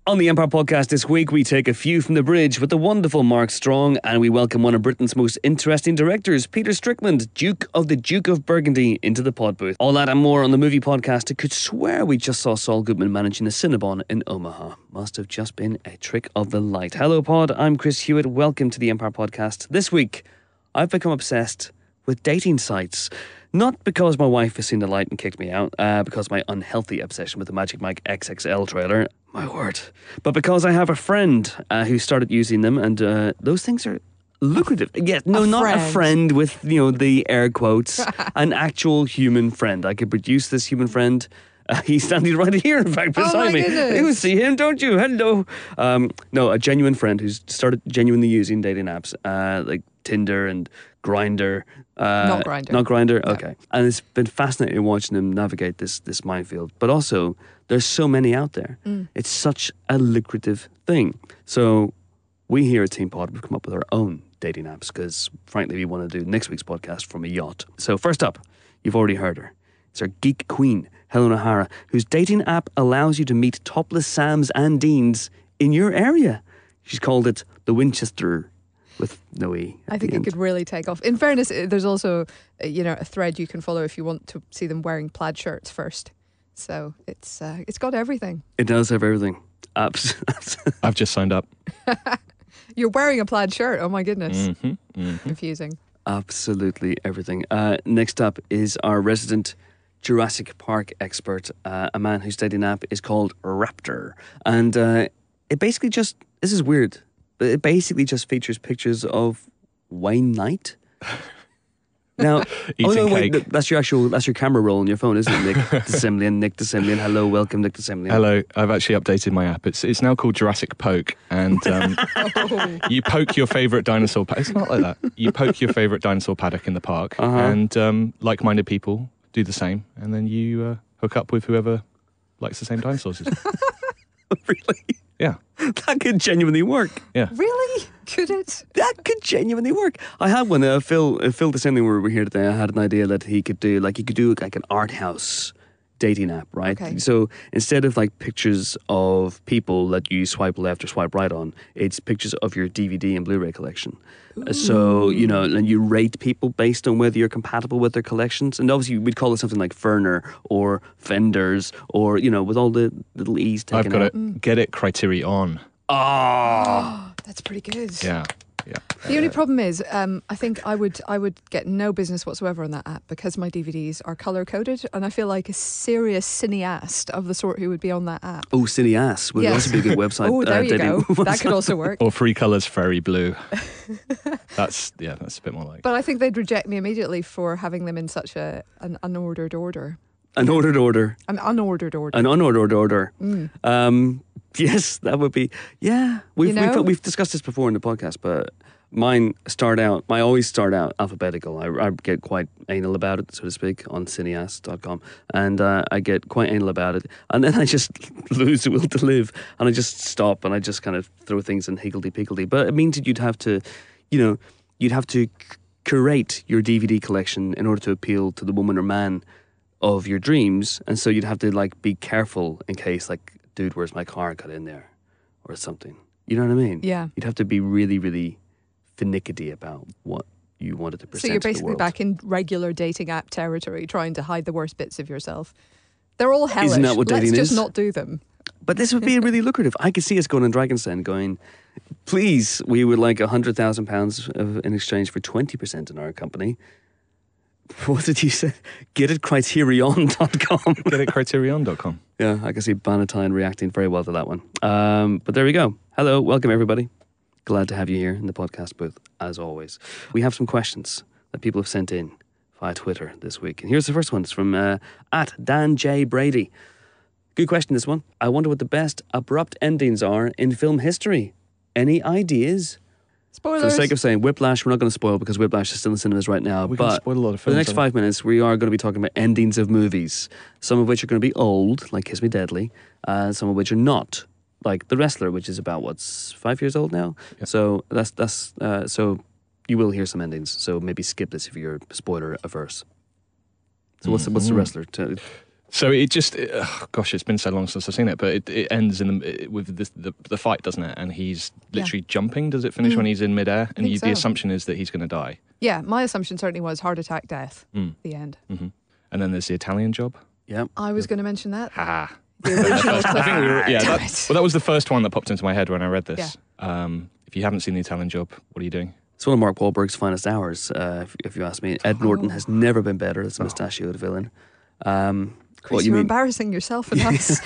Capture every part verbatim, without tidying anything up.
On the Empire Podcast this week, we take a few from the bridge with the wonderful Mark Strong, and we welcome one of Britain's most interesting directors, Peter Strickland, Duke of the Duke of Burgundy, into the pod booth. All that and more on the movie podcast. I could swear we just saw Saul Goodman managing a Cinnabon in Omaha. Must have just been a trick of the light. Hello, pod. I'm Chris Hewitt. Welcome to the Empire Podcast. This week, I've become obsessed with dating sites. Not because my wife has seen the light and kicked me out, uh, because of my unhealthy obsession with the Magic Mike X X L trailer. My word. But because I have a friend uh, who started using them, and uh, those things are lucrative. Yes, no, a not friend. a friend with, you know, the air quotes. An actual human friend. I could produce this human friend. Uh, he's standing right here, in fact, beside oh my me. Goodness. You see him, don't you? Hello. Um, no, a genuine friend who's started genuinely using dating apps, uh, like Tinder and Grindr. Uh, Not Grindr. Not Grindr? No. Okay. And it's been fascinating watching him navigate this this minefield. But also, there's so many out there. Mm. It's such a lucrative thing. So we here at Team Pod have come up with our own dating apps because, frankly, we want to do next week's podcast from a yacht. So first up, you've already heard her. It's our geek queen, Helen O'Hara, whose dating app allows you to meet topless Sams and Deans in your area. She's called it the Winchester with no E. I think it could really take off. In fairness, uh, there's also uh, you know a thread you can follow if you want to see them wearing plaid shirts first. So it's uh, it's got everything. It does have everything. Apps. I've just signed up. You're wearing a plaid shirt. Oh my goodness. Mm-hmm, mm-hmm. Confusing. Absolutely everything. Uh, next up is our resident Jurassic Park expert, uh, a man whose dating app is called Raptor. And uh, it basically just, this is weird, but it basically just features pictures of Wayne Knight. Now, Eating oh no, wait, cake. th- that's your actual, that's your camera roll on your phone, isn't it, Nick DeSimlian? Nick DeSimlian, hello, welcome, Nick DeSimlian. Hello, I've actually updated my app. It's it's now called Jurassic Poke, and um, Oh. you poke your favourite dinosaur. Pa- it's not like that. You poke your favourite dinosaur paddock in the park, Uh-huh. and um, like-minded people do the same, and then you uh, hook up with whoever likes the same dinosaurs. as you. Really? Yeah, That could genuinely work. yeah. Really? Could it? That could genuinely work. I had one. Uh, Phil, uh, Phil, the same thing when we were here today. I had an idea that he could do, like, he could do like an art house dating app, right? Okay. So instead of like pictures of people that you swipe left or swipe right on, it's pictures of your D V D and Blu-ray collection. Uh, So, you know, and you rate people based on whether you're compatible with their collections. And obviously, we'd call it something like Ferner or Fenders or, you know, with all the little E's taken I've got out. it. Get it Criterion. Oh, That's pretty good. Yeah, yeah. The only problem is, um, I think I would I would get no business whatsoever on that app because my D V Ds are color coded, and I feel like a serious cineast of the sort who would be on that app. oh, Cineass would Yes. also be a good website. Oh, there uh, you dating go. That website. could also work. Or Free Colours Fairy Blue. That's yeah. That's a bit more like. But I think they'd reject me immediately for having them in such a an unordered order. An ordered order. An unordered order. An unordered order. Mm. Um, yes, that would be. Yeah, we've, You know? we've we've discussed this before in the podcast, but mine start out. I always start out alphabetical. I, I get quite anal about it, so to speak, on cineast dot com, and uh, I get quite anal about it, and then I just lose the will to live, and I just stop, and I just kind of throw things in higgledy piggledy. But it means that you'd have to, you know, you'd have to c- curate your D V D collection in order to appeal to the woman or man of your dreams, and so you'd have to like be careful in case like, dude, where's my car got in there or something, you know what I mean? Yeah. You'd have to be really really finicky about what you wanted to present So you're to the basically world. back in regular dating app territory, trying to hide the worst bits of yourself. They're all hellish. Isn't that what Let's dating just is? not do them. But this would be really lucrative. I could see us going on Dragon's Den going, please, we would like one hundred thousand pounds in exchange for twenty percent in our company. What did you say? Get it criterion dot com. Get it Criterion dot com. Yeah, I can see Bannatyne reacting very well to that one. Um, but there we go. Hello, welcome everybody. Glad to have you here in the podcast booth, as always. We have some questions that people have sent in via Twitter this week. And here's the first one. It's from uh, at Dan J. Brady. Good question, this one. I wonder what the best abrupt endings are in film history. Any ideas? Spoilers. For the sake of saying Whiplash, we're not going to spoil because Whiplash is still in cinemas right now. We can but spoil a lot of for the films, next I think. five minutes, we are going to be talking about endings of movies. Some of which are going to be old, like Kiss Me Deadly. Uh, some of which are not, like The Wrestler, which is about, what's, five years old now? Yeah. So that's, that's uh, so you will hear some endings. So maybe skip this if you're spoiler averse. So what's, the, what's The Mhm. Wrestler? To, So it just, it, oh gosh, it's been so long since I've seen it, but it, it ends in the, it, with this, the the fight, doesn't it? And he's literally Yeah. jumping. Does it finish Mm. when he's in midair? And think you, so. the assumption is that he's going to die. Yeah, my assumption certainly was heart attack, death. Mm. The end. hmm And then there's the Italian Job. Yeah. I was going to mention that. Ha. The original I think we were, yeah, Damn that, it. well, that was the first one that popped into my head when I read this. Um, if you haven't seen the Italian Job, what are you doing? It's one of Mark Wahlberg's finest hours, uh, if, if you ask me. Ed Norton Oh. has never been better as a mustachioed villain. Um, Chris, what you you're mean? embarrassing yourself and us.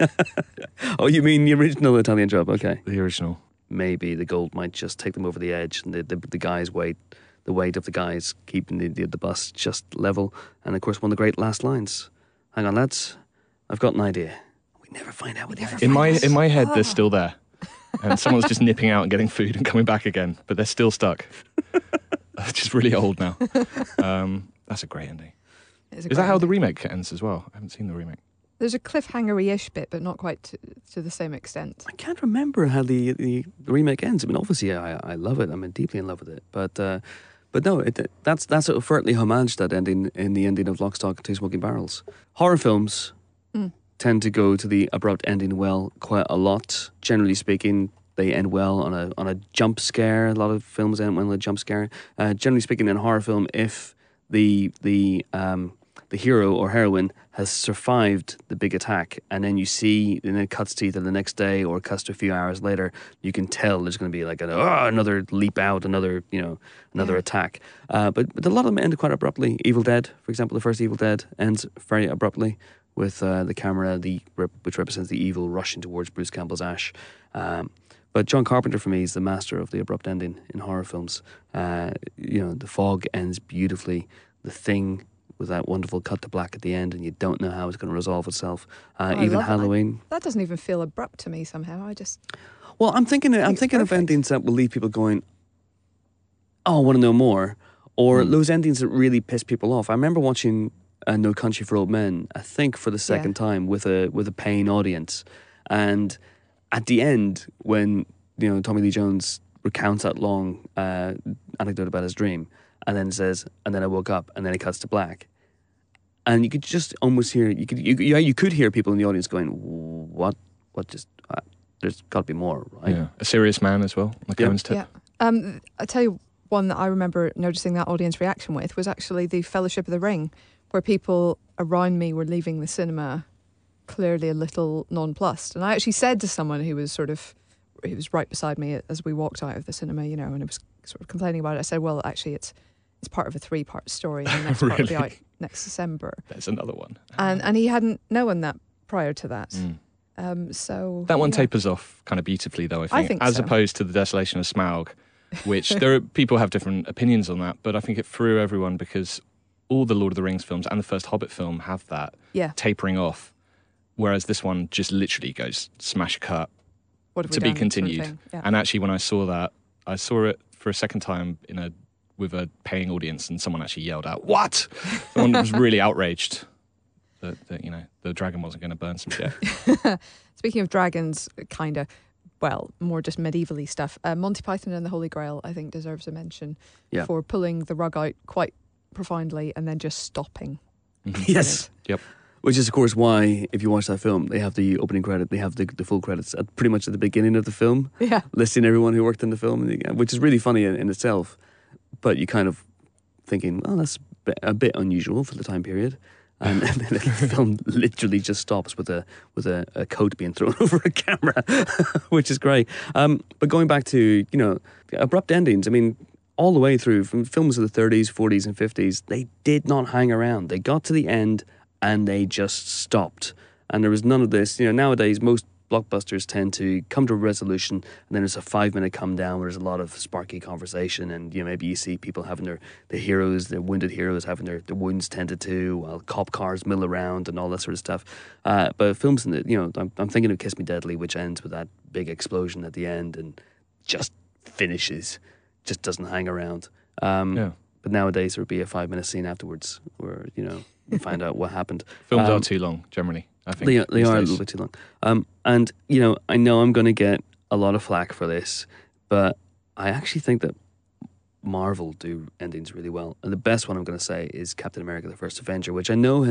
Oh, you mean the original Italian Job? Okay. The original. Maybe the gold might just take them over the edge, and the the, the guys' weight, the weight of the guys keeping the, the the bus just level. And of course, one of the great last lines. Hang on, lads, I've got an idea. We never find out what the idea In my is. in my head, Ah. they're still there, and someone's just nipping out and getting food and coming back again, but they're still stuck. It's just really old now. Um, that's a great ending. It's a Is that great how the ending. remake ends as well? I haven't seen the remake. There's a cliffhanger-ish bit, but not quite to, to the same extent. I can't remember how the, the, the remake ends. I mean, obviously, I, I love it. I'm deeply in love with it. But uh, but no, it, that's that's overtly homage that ending in the ending of Lock, Stock, and Two Smoking Barrels. Horror films Mm. tend to go to the abrupt ending well quite a lot. Generally speaking, they end well on a on a jump scare. A lot of films end well on a jump scare. Uh, generally speaking, in a horror film, if the the um, the hero or heroine has survived the big attack, and then you see, and it cuts to either the next day or cuts to a few hours later, you can tell there's going to be like an, oh, another leap out, another, you know, another Yeah. attack. Uh, but, but a lot of them end quite abruptly. Evil Dead, for example, the first Evil Dead ends very abruptly with uh, the camera, the rep- which represents the evil, rushing towards Bruce Campbell's ash. Um, but John Carpenter, for me, is the master of the abrupt ending in horror films. Uh, you know, The Fog ends beautifully. The Thing, with that wonderful cut to black at the end, and you don't know how it's going to resolve itself. Uh, Oh, I even love it. Halloween. That doesn't even feel abrupt to me somehow. I just Well, I'm thinking. I'm it's thinking of perfect. endings that will leave people going, "Oh, I want to know more," or Mm. those endings that really piss people off. I remember watching uh, No Country for Old Men. I think for the second time with a with a paying audience, and at the end when you know Tommy Lee Jones recounts that long uh, anecdote about his dream, and then says, "And then I woke up," and then it cuts to black. And you could just almost hear you could you, yeah you could hear people in the audience going, what what just uh, there's got to be more, right? Yeah, A Serious Man as well. Like Yeah. Cohen's tip. yeah. Um, I tell you one that I remember noticing that audience reaction with was actually the Fellowship of the Ring, where people around me were leaving the cinema clearly a little nonplussed. And I actually said to someone who was sort of, he was right beside me as we walked out of the cinema, you know, and it was sort of complaining about it. I said, well, actually, it's it's part of a three-part story, and the next part will be Really? out next December. There's another one. And and he hadn't known that prior to that. Mm. Um, so That one yeah. tapers off kind of beautifully, though, I think, think as so. opposed to The Desolation of Smaug, which there are people have different opinions on that, but I think it threw everyone because all the Lord of the Rings films and the first Hobbit film have that Yeah. tapering off, whereas this one just literally goes smash cut What have we to be done, sort of continued. thing. Yeah. And actually, when I saw that, I saw it for a second time in a with a paying audience, and someone actually yelled out, "What?" Someone was really outraged that, that you know the dragon wasn't going to burn some shit. Speaking of dragons, kind of, well, more just medievally stuff. Uh, Monty Python and the Holy Grail, I think, deserves a mention Yeah. for pulling the rug out quite profoundly and then just stopping. Mhm. Yes. Yep. Which is, of course, why if you watch that film, they have the opening credit, they have the, the full credits at pretty much at the beginning of the film, Yeah. listing everyone who worked in the film, which is really funny in, in itself. But you kind of thinking, oh, that's a bit- a bit unusual for the time period. And then the film literally just stops with a with a, a coat being thrown over a camera, which is great. Um, but going back to, you know, abrupt endings, I mean, all the way through from films of the thirties, forties, and fifties, they did not hang around. They got to the end and they just stopped. And there was none of this. You know, nowadays, most blockbusters tend to come to a resolution and then there's a five minute come down where there's a lot of sparky conversation, and you know maybe you see people having their the heroes, their wounded heroes having their, their wounds tended to while cop cars mill around and all that sort of stuff. Uh, but films in the, you know, I'm, I'm thinking of Kiss Me Deadly, which ends with that big explosion at the end and just finishes, just doesn't hang around. Um, Yeah. But nowadays there would be a five minute scene afterwards where, you know, you find out what happened. Films Um, are too long generally. I think They, they these are a days. little bit too long. Um, and, you know, I know I'm going to get a lot of flack for this, but I actually think that Marvel do endings really well. And the best one I'm going to say is Captain America, the First Avenger, which I know has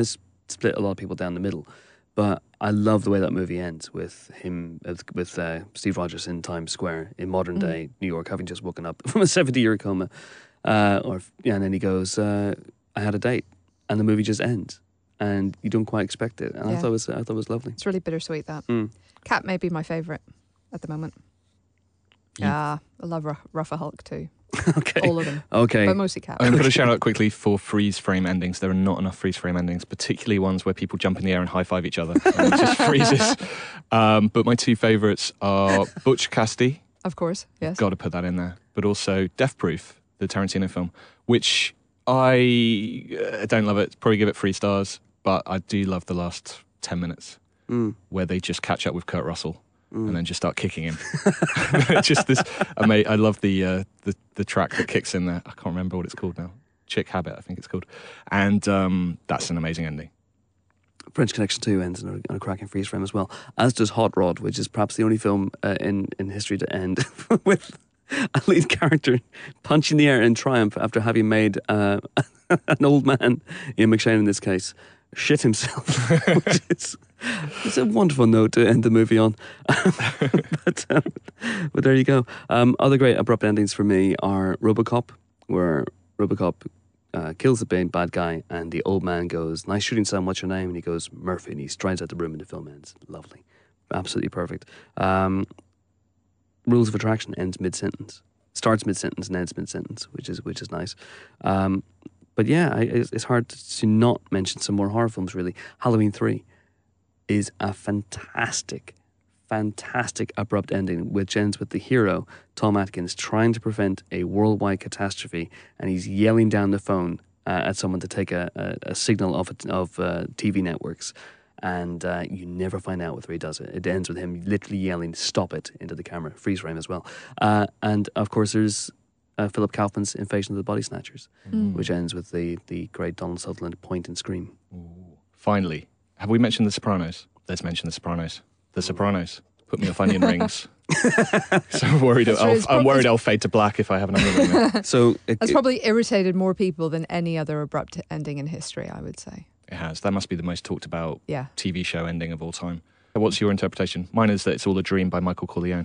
split a lot of people down the middle. But I love the way that movie ends with him, with, with uh, Steve Rogers in Times Square in modern Mm. day New York, having just woken up from a seventy-year coma. Uh, or yeah, and then he goes, uh, I had a date. And the movie just ends. And you don't quite expect it. And I Yeah. thought it was, I thought it was lovely. It's really bittersweet, that. Mm. Cat may be my favourite at the moment. You- Yeah, I love Ru- Ruffa Hulk too. Okay. All of them. Okay. But mostly Cat. I'm going to put a shout out quickly for freeze frame endings. There are not enough freeze frame endings, particularly ones where people jump in the air and high five each other. And it just freezes. Um, but my two favourites are Butch Cassidy. Of course, yes. Got to put that in there. But also Death Proof, the Tarantino film, which I uh, don't love it. Probably give it three stars. But I do love the last ten minutes Mm. where they just catch up with Kurt Russell. Mm. And then just start kicking him. Just this, I, may, I love the, uh, the the track that kicks in there. I can't remember what it's called now. Chick Habit, I think it's called. And um, that's an amazing ending. French Connection two ends on a, on a cracking freeze frame as well, as does Hot Rod, which is perhaps the only film uh, in, in history to end with a lead character punching the air in triumph after having made uh, an old man, Ian McShane in this case, shit himself, which is it's a wonderful note to end the movie on. but, um, but there you go. Um, other great abrupt endings for me are RoboCop, where RoboCop uh, kills the bad bad guy, and the old man goes, "Nice shooting, son. What's your name?" And he goes, "Murphy." And he strides out the room, and the film ends. Lovely, absolutely perfect. Um, Rules of Attraction ends mid sentence, starts mid sentence, and ends mid sentence, which is which is nice. Um, but yeah, I, it's, it's hard to not mention some more horror films. Really, Halloween three is a fantastic, fantastic abrupt ending, which ends with the hero, Tom Atkins, trying to prevent a worldwide catastrophe, and he's yelling down the phone uh, at someone to take a, a, a signal of, a, of uh, T V networks, and uh, you never find out whether he does it. It ends with him literally yelling, "Stop it," into the camera, freeze frame as well. Uh, and of course there's uh, Philip Kaufman's Invasion of the Body Snatchers, Mm. which ends with the, the great Donald Sutherland point and scream. Ooh. Finally, have we mentioned The Sopranos? Let's mention The Sopranos. The Sopranos. Put me off onion rings. So I'm worried, That's I'll, right, it's I'm prob- worried I'll fade to black if I have an onion ring there. So it, That's it- probably irritated more people than any other abrupt ending in history, I would say. It has. That must be the most talked about Yeah. T V show ending of all time. What's your interpretation? Mine is that it's all a dream by Michael Corleone.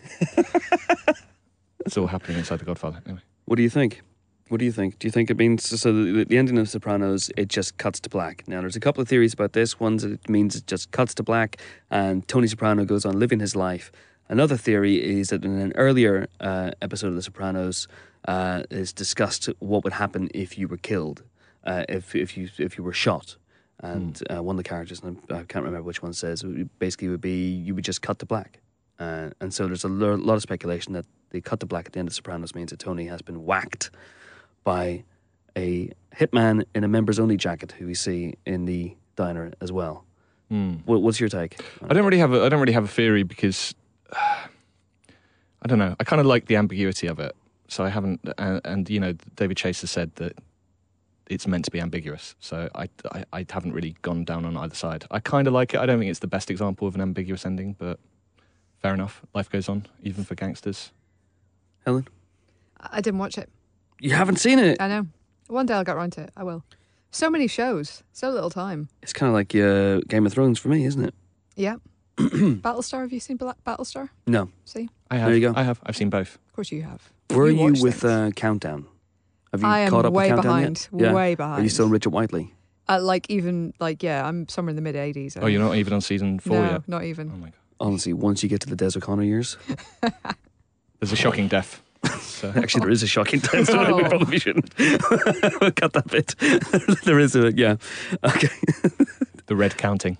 It's all happening inside The Godfather. Anyway. What do you think? What do you think? Do you think it means so? The, the ending of Sopranos, it just cuts to black. Now, there's a couple of theories about this. One, it means it just cuts to black, and Tony Soprano goes on living his life. Another theory is that in an earlier uh, episode of The Sopranos, uh, is discussed what would happen if you were killed, uh, if if you if you were shot. And uh, one of the characters, and I can't remember which one, says it would basically would be you would just cut to black. Uh, and so there's a lo- lot of speculation that the cut to black at the end of Sopranos means that Tony has been whacked by a hitman in a members only jacket who we see in the diner as well. Mm. What, what's your take? I don't really have a, I don't really have a theory because uh, I don't know. I kind of like the ambiguity of it. So I haven't, and, and you know, David Chase has said that it's meant to be ambiguous. So I, I, I haven't really gone down on either side. I kind of like it. I don't think it's the best example of an ambiguous ending, but fair enough. Life goes on, even for gangsters. Helen? I didn't watch it. You haven't seen it? I know. One day I'll get around to it. I will. So many shows. So little time. It's kind of like uh, Game of Thrones for me, isn't it? Yeah. Battlestar. Have you seen Bla- Battlestar? No. See? I have. There you go. I have. I've seen both. Of course you have. Were you, watch with things. uh, Countdown? Have you I am caught up way with Countdown behind. yet? Yeah. Way behind. Are you still Richard Whiteley? Uh, like even like yeah, I'm somewhere in the mid eighties. Oh, you're not even on season four no, yet? not Oh even. my God. Honestly, once you get to the Des O'Connor years, There's a shocking death. So. actually there is a shocking time, so we Oh. probably shouldn't we'll cut that bit. There is a, yeah. Okay. The red counting.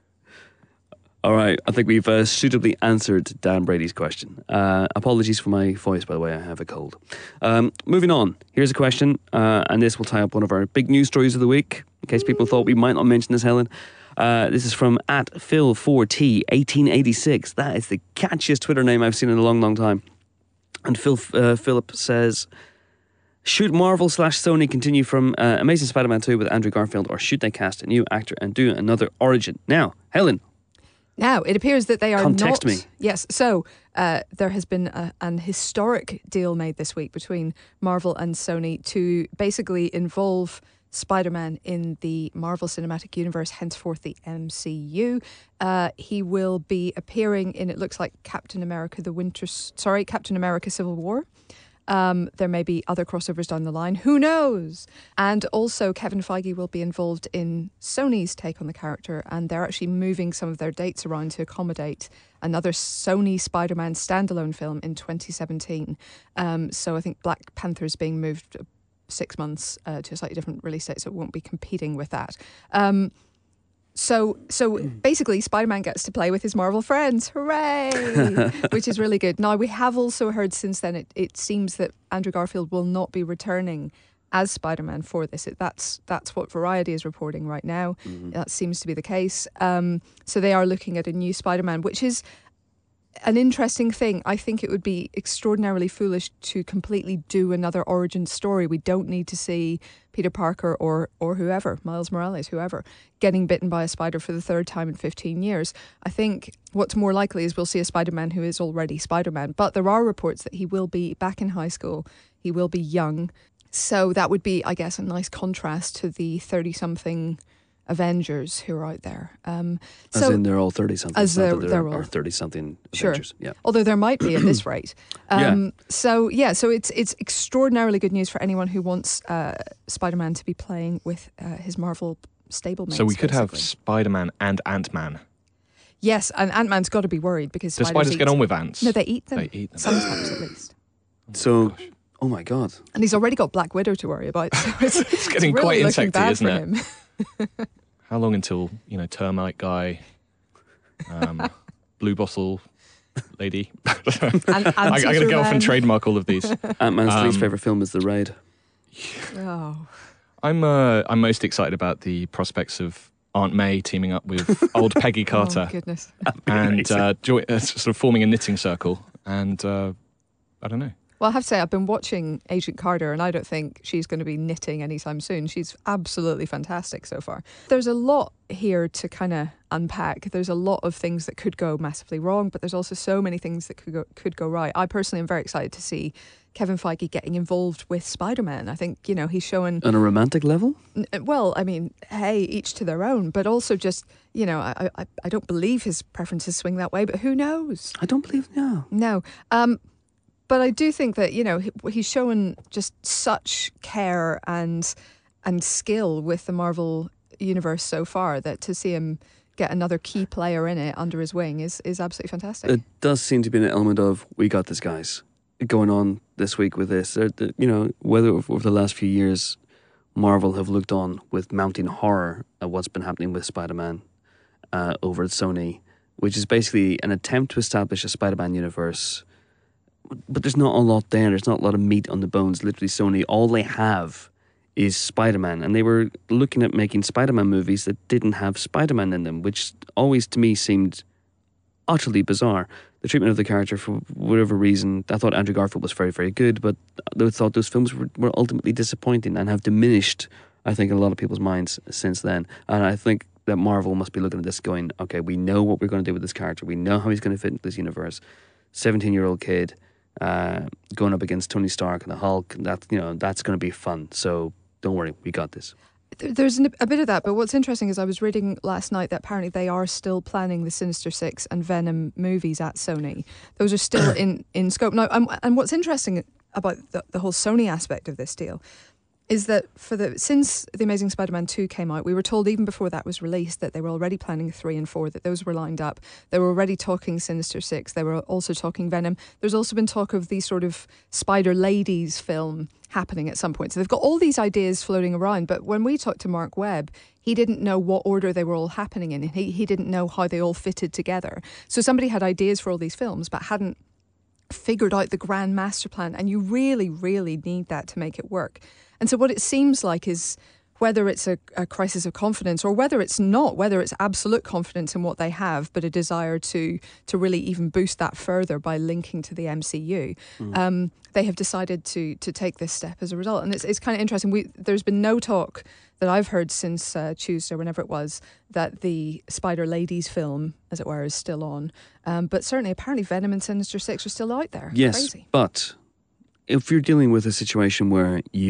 All right, I think we've uh, suitably answered Dan Brady's question. Uh, apologies for my voice, by the way, I have a cold. Um, moving on, here's a question, uh, and this will tie up one of our big news stories of the week, in case people thought we might not mention this, Helen. Uh, this is from at Phil four T eighteen eighty-six. That is the catchiest Twitter name I've seen in a long, long time. And Phil uh, Philip says, should Marvel slash Sony continue from uh, Amazing Spider-Man two with Andrew Garfield, or should they cast a new actor and do another origin? Now, Helen, Now, it appears that they are Context not... me. Yes, so uh, there has been a, an historic deal made this week between Marvel and Sony to basically involve Spider-Man in the Marvel Cinematic Universe, henceforth the M C U. Uh, he will be appearing in, it looks like, Captain America: The Winter, sorry, Captain America: Civil War. Um, there may be other crossovers down the line. Who knows? And also, Kevin Feige will be involved in Sony's take on the character, and they're actually moving some of their dates around to accommodate another Sony Spider-Man standalone film in twenty seventeen. Um, so I think Black Panther is being moved six months uh, to a slightly different release date, so it won't be competing with that. Um, So so basically, Spider-Man gets to play with his Marvel friends. Hooray! Which is really good. Now, we have also heard since then, it, it seems that Andrew Garfield will not be returning as Spider-Man for this. It, that's that's what Variety is reporting right now. Mm-hmm. That seems to be the case. Um, so they are looking at a new Spider-Man, which is an interesting thing. I think it would be extraordinarily foolish to completely do another origin story. We don't need to see Peter Parker or or whoever, Miles Morales, whoever, getting bitten by a spider for the third time in fifteen years. I think what's more likely is we'll see a Spider-Man who is already Spider-Man. But there are reports that he will be back in high school. He will be young. So that would be, I guess, a nice contrast to the thirty-something Avengers who are out there. Um, as so, in they're all thirty-something. As they're, there they're are all thirty-something sure. Avengers. Yeah. Although there might be at this rate. Um, yeah. So, yeah, so it's it's extraordinarily good news for anyone who wants uh, Spider-Man to be playing with uh, his Marvel stablemates. So we could basically. have Spider-Man and Ant-Man. Yes, and Ant-Man's got to be worried because Do spiders, spiders get on with ants? No, they eat them. They eat them. Sometimes, at least. So, Gosh. oh my God. And he's already got Black Widow to worry about. So it's, It's getting really quite looking insecty, bad isn't for it? him. How long until, you know, termite guy, um, blue bottle lady? And, I, I gotta go off and trademark all of these. Ant-Man's Um, least favourite film is The Raid. Oh. I'm uh, I'm most excited about the prospects of Aunt May teaming up with old Peggy Carter Oh, goodness. and uh, joy, uh, sort of forming a knitting circle. And uh, I don't know. Well, I have to say, I've been watching Agent Carter, and I don't think she's going to be knitting anytime soon. She's absolutely fantastic so far. There's a lot here to kind of unpack. There's a lot of things that could go massively wrong, but there's also so many things that could go, could go right. I personally am very excited to see Kevin Feige getting involved with Spider-Man. I think, you know, he's showing... On a romantic level? Well, I mean, hey, each to their own, but also just, you know, I, I, I don't believe his preferences swing that way, but who knows? I don't believe, no. No. Um... But I do think that, you know, he's shown just such care and and skill with the Marvel universe so far that to see him get another key player in it under his wing is, is absolutely fantastic. It does seem to be an element of, we got this, guys, going on this week with this. There, the, you know, whether over the last few years, Marvel have looked on with mounting horror at what's been happening with Spider-Man uh, over at Sony, which is basically an attempt to establish a Spider-Man universe. But there's not a lot there. There's not a lot of meat on the bones. Literally, Sony, all they have is Spider-Man. And they were looking at making Spider-Man movies that didn't have Spider-Man in them, which always, to me, seemed utterly bizarre. The treatment of the character, for whatever reason, I thought Andrew Garfield was very, very good, but I thought those films were, were ultimately disappointing and have diminished, I think, in a lot of people's minds since then. And I think that Marvel must be looking at this going, okay, we know what we're going to do with this character. We know how he's going to fit into this universe. seventeen-year-old kid... Uh, going up against Tony Stark and the Hulk, that you know that's going to be fun. So don't worry, we got this. There's a bit of that, but what's interesting is I was reading last night that apparently they are still planning the Sinister Six and Venom movies at Sony. Those are still in, in scope now. And, and what's interesting about the, the whole Sony aspect of this deal is that for the since The Amazing Spider-Man two came out, we were told even before that was released that they were already planning three and four, that those were lined up. They were already talking Sinister Six. They were also talking Venom. There's also been talk of the sort of Spider Ladies film happening at some point. So they've got all these ideas floating around. But when we talked to Mark Webb, he didn't know what order they were all happening in. He, he didn't know how they all fitted together. So somebody had ideas for all these films, but hadn't figured out the grand master plan. And you really, really need that to make it work. And so what it seems like is whether it's a, a crisis of confidence or whether it's not, whether it's absolute confidence in what they have, but a desire to to really even boost that further by linking to the M C U, mm. um, they have decided to to take this step as a result. And it's it's kind of interesting. We, there's been no talk that I've heard since uh, Tuesday, whenever it was, that the Spider Ladies film, as it were, is still on. Um, but certainly, apparently, Venom and Sinister Six are still out there. Yes, Crazy. But if you're dealing with a situation where you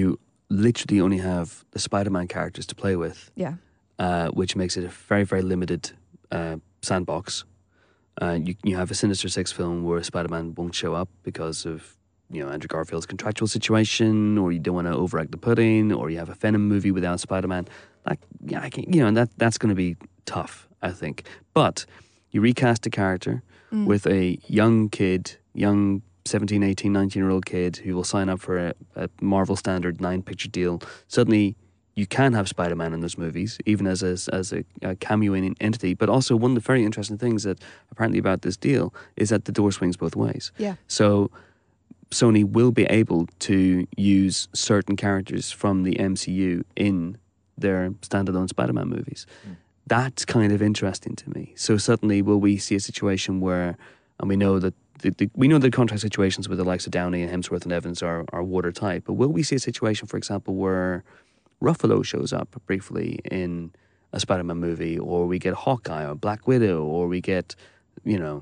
literally only have the Spider-Man characters to play with, Yeah. uh, which makes it a very, very limited uh, sandbox. Uh, you you have a Sinister Six film where Spider-Man won't show up because of you know Andrew Garfield's contractual situation, or you don't want to overact the pudding, or you have a Venom movie without Spider-Man. Like, yeah, I can, you know, and that that's going to be tough, I think. But you recast a character Mm. with a young kid, young seventeen, eighteen, nineteen year old kid who will sign up for a, a Marvel standard nine picture deal. Suddenly, you can have Spider-Man in those movies, even as a, as a, a cameoing entity. But also, one of the very interesting things that apparently about this deal is that the door swings both ways. Yeah. So Sony will be able to use certain characters from the M C U in their standalone Spider-Man movies. Mm. That's kind of interesting to me. So suddenly, will we see a situation where, and we know that the, the, we know the contract situations with the likes of Downey and Hemsworth and Evans are, are watertight, but will we see a situation, for example, where Ruffalo shows up briefly in a Spider-Man movie, or we get Hawkeye or Black Widow, or we get, you know,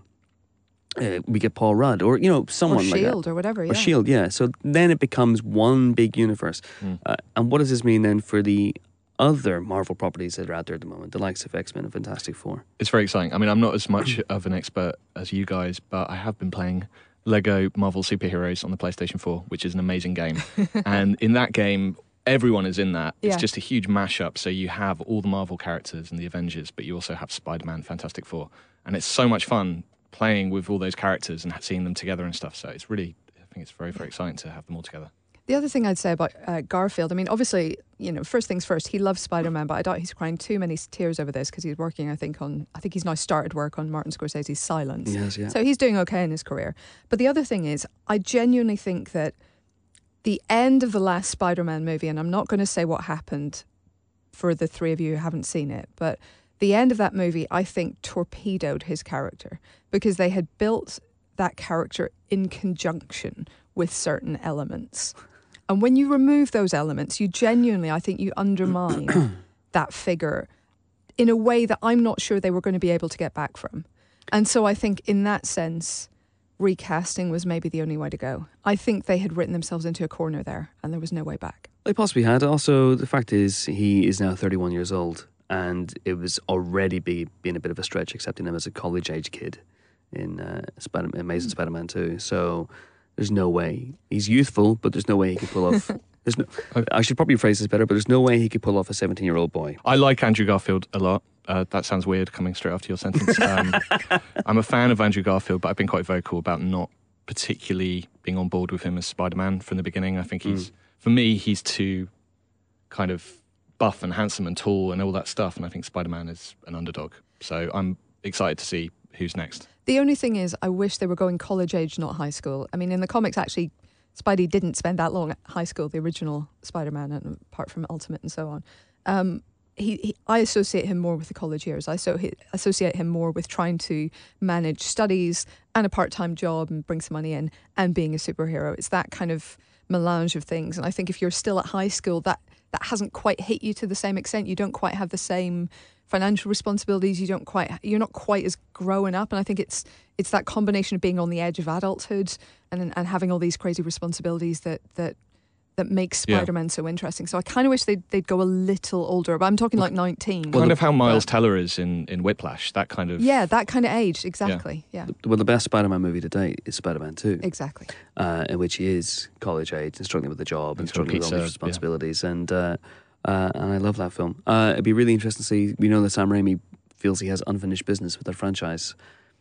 uh, we get Paul Rudd, or, you know, someone or like Shield that. or whatever, yeah. Or Shield, yeah. So then it becomes one big universe. Mm. Uh, and what does this mean then for the other Marvel properties that are out there at the moment, the likes of X-Men and Fantastic Four? It's very exciting. I mean, I'm not as much of an expert as you guys, but I have been playing Lego Marvel Superheroes on the PlayStation four, which is an amazing game. And in that game, everyone is in that. Yeah. It's just a huge mashup. So you have all the Marvel characters and the Avengers, but you also have Spider-Man, Fantastic Four. And it's so much fun playing with all those characters and seeing them together and stuff. So it's really, I think it's very, very exciting to have them all together. The other thing I'd say about uh, Garfield, I mean, obviously, you know, first things first, he loves Spider-Man, but I doubt he's crying too many tears over this because he's working, I think, on, I think he's now started work on Martin Scorsese's Silence. Yes, yeah. So he's doing okay in his career. But the other thing is, I genuinely think that the end of the last Spider-Man movie, and I'm not going to say what happened for the three of you who haven't seen it, but the end of that movie, I think, torpedoed his character because they had built that character in conjunction with certain elements. And when you remove those elements, you genuinely, I think, you undermine that figure in a way that I'm not sure they were going to be able to get back from. And so I think in that sense, recasting was maybe the only way to go. I think they had written themselves into a corner there and there was no way back. They possibly had. Also, the fact is, he is now thirty-one years old, and it was already be, being a bit of a stretch accepting him as a college-age kid in uh, Spider- Amazing Spider-Man two. So there's no way. He's youthful, but there's no way he could pull off... There's no, I should probably phrase this better, but there's no way he could pull off a seventeen-year-old boy. I like Andrew Garfield a lot. Uh, that sounds weird coming straight after your sentence. Um, I'm a fan of Andrew Garfield, but I've been quite vocal about not particularly being on board with him as Spider-Man from the beginning. I think he's, mm. for me, he's too kind of buff and handsome and tall and all that stuff, and I think Spider-Man is an underdog. So I'm excited to see who's next. The only thing is, I wish they were going college age, not high school. I mean, in the comics, actually, Spidey didn't spend that long at high school, the original Spider-Man, and apart from Ultimate and so on. Um, he, he, I associate him more with the college years. I so, he, associate him more with trying to manage studies and a part-time job and bring some money in and being a superhero. It's that kind of melange of things. And I think if you're still at high school, that, that hasn't quite hit you to the same extent. You don't quite have the same financial responsibilities. You don't quite, you're not quite as growing up. And I think it's it's that combination of being on the edge of adulthood and and having all these crazy responsibilities that that that makes Spider-Man yeah. so interesting. So I kind of wish they'd, they'd go a little older, but I'm talking like nineteen. Kind of how Miles Teller is in, in Whiplash, that kind of... Yeah, that kind of age, exactly, yeah. yeah. Well, the best Spider-Man movie to date is Spider-Man two. Exactly. Uh, in which he is college age and struggling with the job and struggling with all these responsibilities. Yeah. And uh, uh, and I love that film. Uh, it'd be really interesting to see, we know that Sam Raimi feels he has unfinished business with that franchise.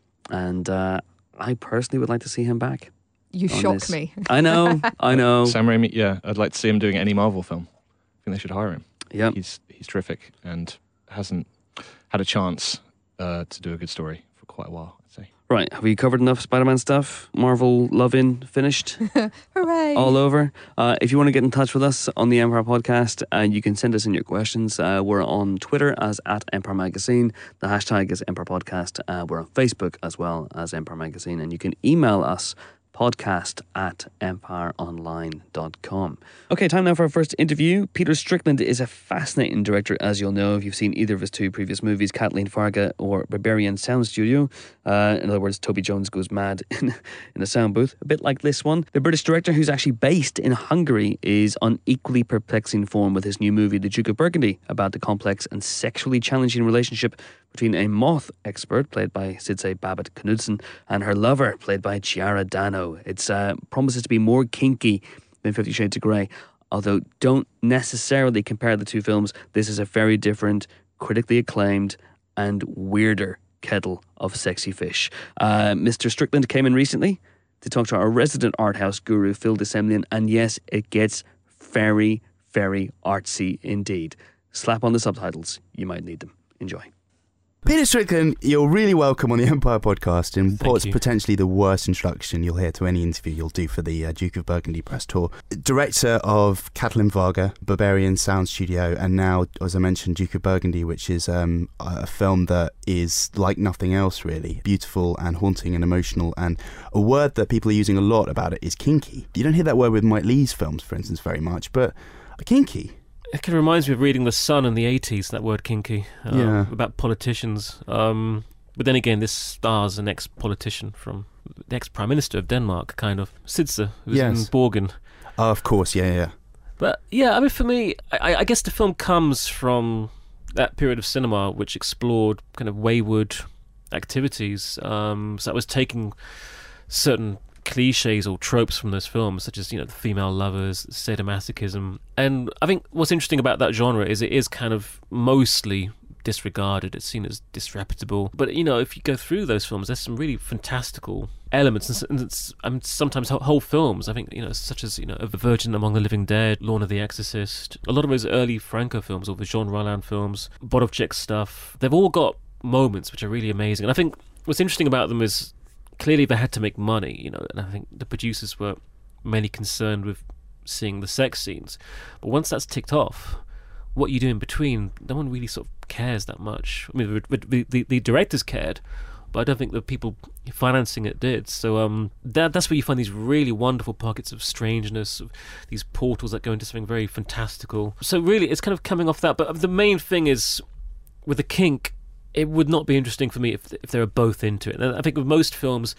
And uh, I personally would like to see him back. You shock this. me. I know, I know. Sam Raimi, yeah, I'd like to see him doing any Marvel film. I think they should hire him. Yeah, he's he's terrific and hasn't had a chance uh, to do a good story for quite a while, I'd say. Right, have we covered enough Spider-Man stuff? Marvel loving finished? Hooray! All over. Uh, if you want to get in touch with us on the Empire Podcast, uh, you can send us in your questions. Uh, we're on Twitter as at Empire Magazine. The hashtag is Empire Podcast. Uh, we're on Facebook as well as Empire Magazine, and you can email us podcast at empire online dot com. Okay, time now for our first interview. Peter Strickland is a fascinating director, as you'll know if you've seen either of his two previous movies, Kathleen Farga or Berberian Sound Studio. Uh, in other words, Toby Jones goes mad in, in a sound booth, a bit like this one. The British director, who's actually based in Hungary, is on equally perplexing form with his new movie, The Duke of Burgundy, about the complex and sexually challenging relationship between a moth expert, played by Sidse Babbitt Knudsen, and her lover, played by Chiara Dano. It uh, promises to be more kinky than Fifty Shades of Grey, although don't necessarily compare the two films. This is a very different, critically acclaimed, and weirder kettle of sexy fish. Uh, Mister Strickland came in recently to talk to our resident art house guru, Phil de Semlyen, and yes, it gets very, very artsy indeed. Slap on the subtitles. You might need them. Enjoy. Peter Strickland, you're really welcome on the Empire podcast in Thank what's you. potentially the worst introduction you'll hear to any interview you'll do for the uh, Duke of Burgundy press tour. Director of Kathleen Varga, Berberian Sound Studio, and now, as I mentioned, Duke of Burgundy, which is um, a film that is like nothing else, really. Beautiful and haunting and emotional, and a word that people are using a lot about it is kinky. You don't hear that word with Mike Leigh's films, for instance, very much, but kinky. It kind of reminds me of reading The Sun in the eighties, that word kinky, uh, Yeah. about politicians. Um, but then again, this stars an ex-politician from the ex-prime minister of Denmark, kind of, Sidse, who's Yes. in Borgen. Oh, of course, yeah, yeah. But yeah, I mean, for me, I, I guess the film comes from that period of cinema which explored kind of wayward activities. Um, so I was taking certain cliches or tropes from those films, such as, you know, the female lovers, sadomasochism. And I think what's interesting about that genre is it is kind of mostly disregarded. It's seen as disreputable. But, you know, if you go through those films, there's some really fantastical elements, and, and it's, I mean, sometimes whole, whole films, I think, you know, such as, you know, A Virgin Among the Living Dead, Lorna the Exorcist, a lot of those early Franco films, or the Jean Rollin films, Bodovchik stuff, they've all got moments which are really amazing. And I think what's interesting about them is clearly they had to make money, you know, and I think the producers were mainly concerned with seeing the sex scenes. But once that's ticked off, what you do in between, no one really sort of cares that much. I mean, the, the, the, the directors cared, but I don't think the people financing it did. So um, that, that's where you find these really wonderful pockets of strangeness, of these portals that go into something very fantastical. So really, it's kind of coming off that. But the main thing is, with the kink, it would not be interesting for me if if they were both into it. And I think with most films,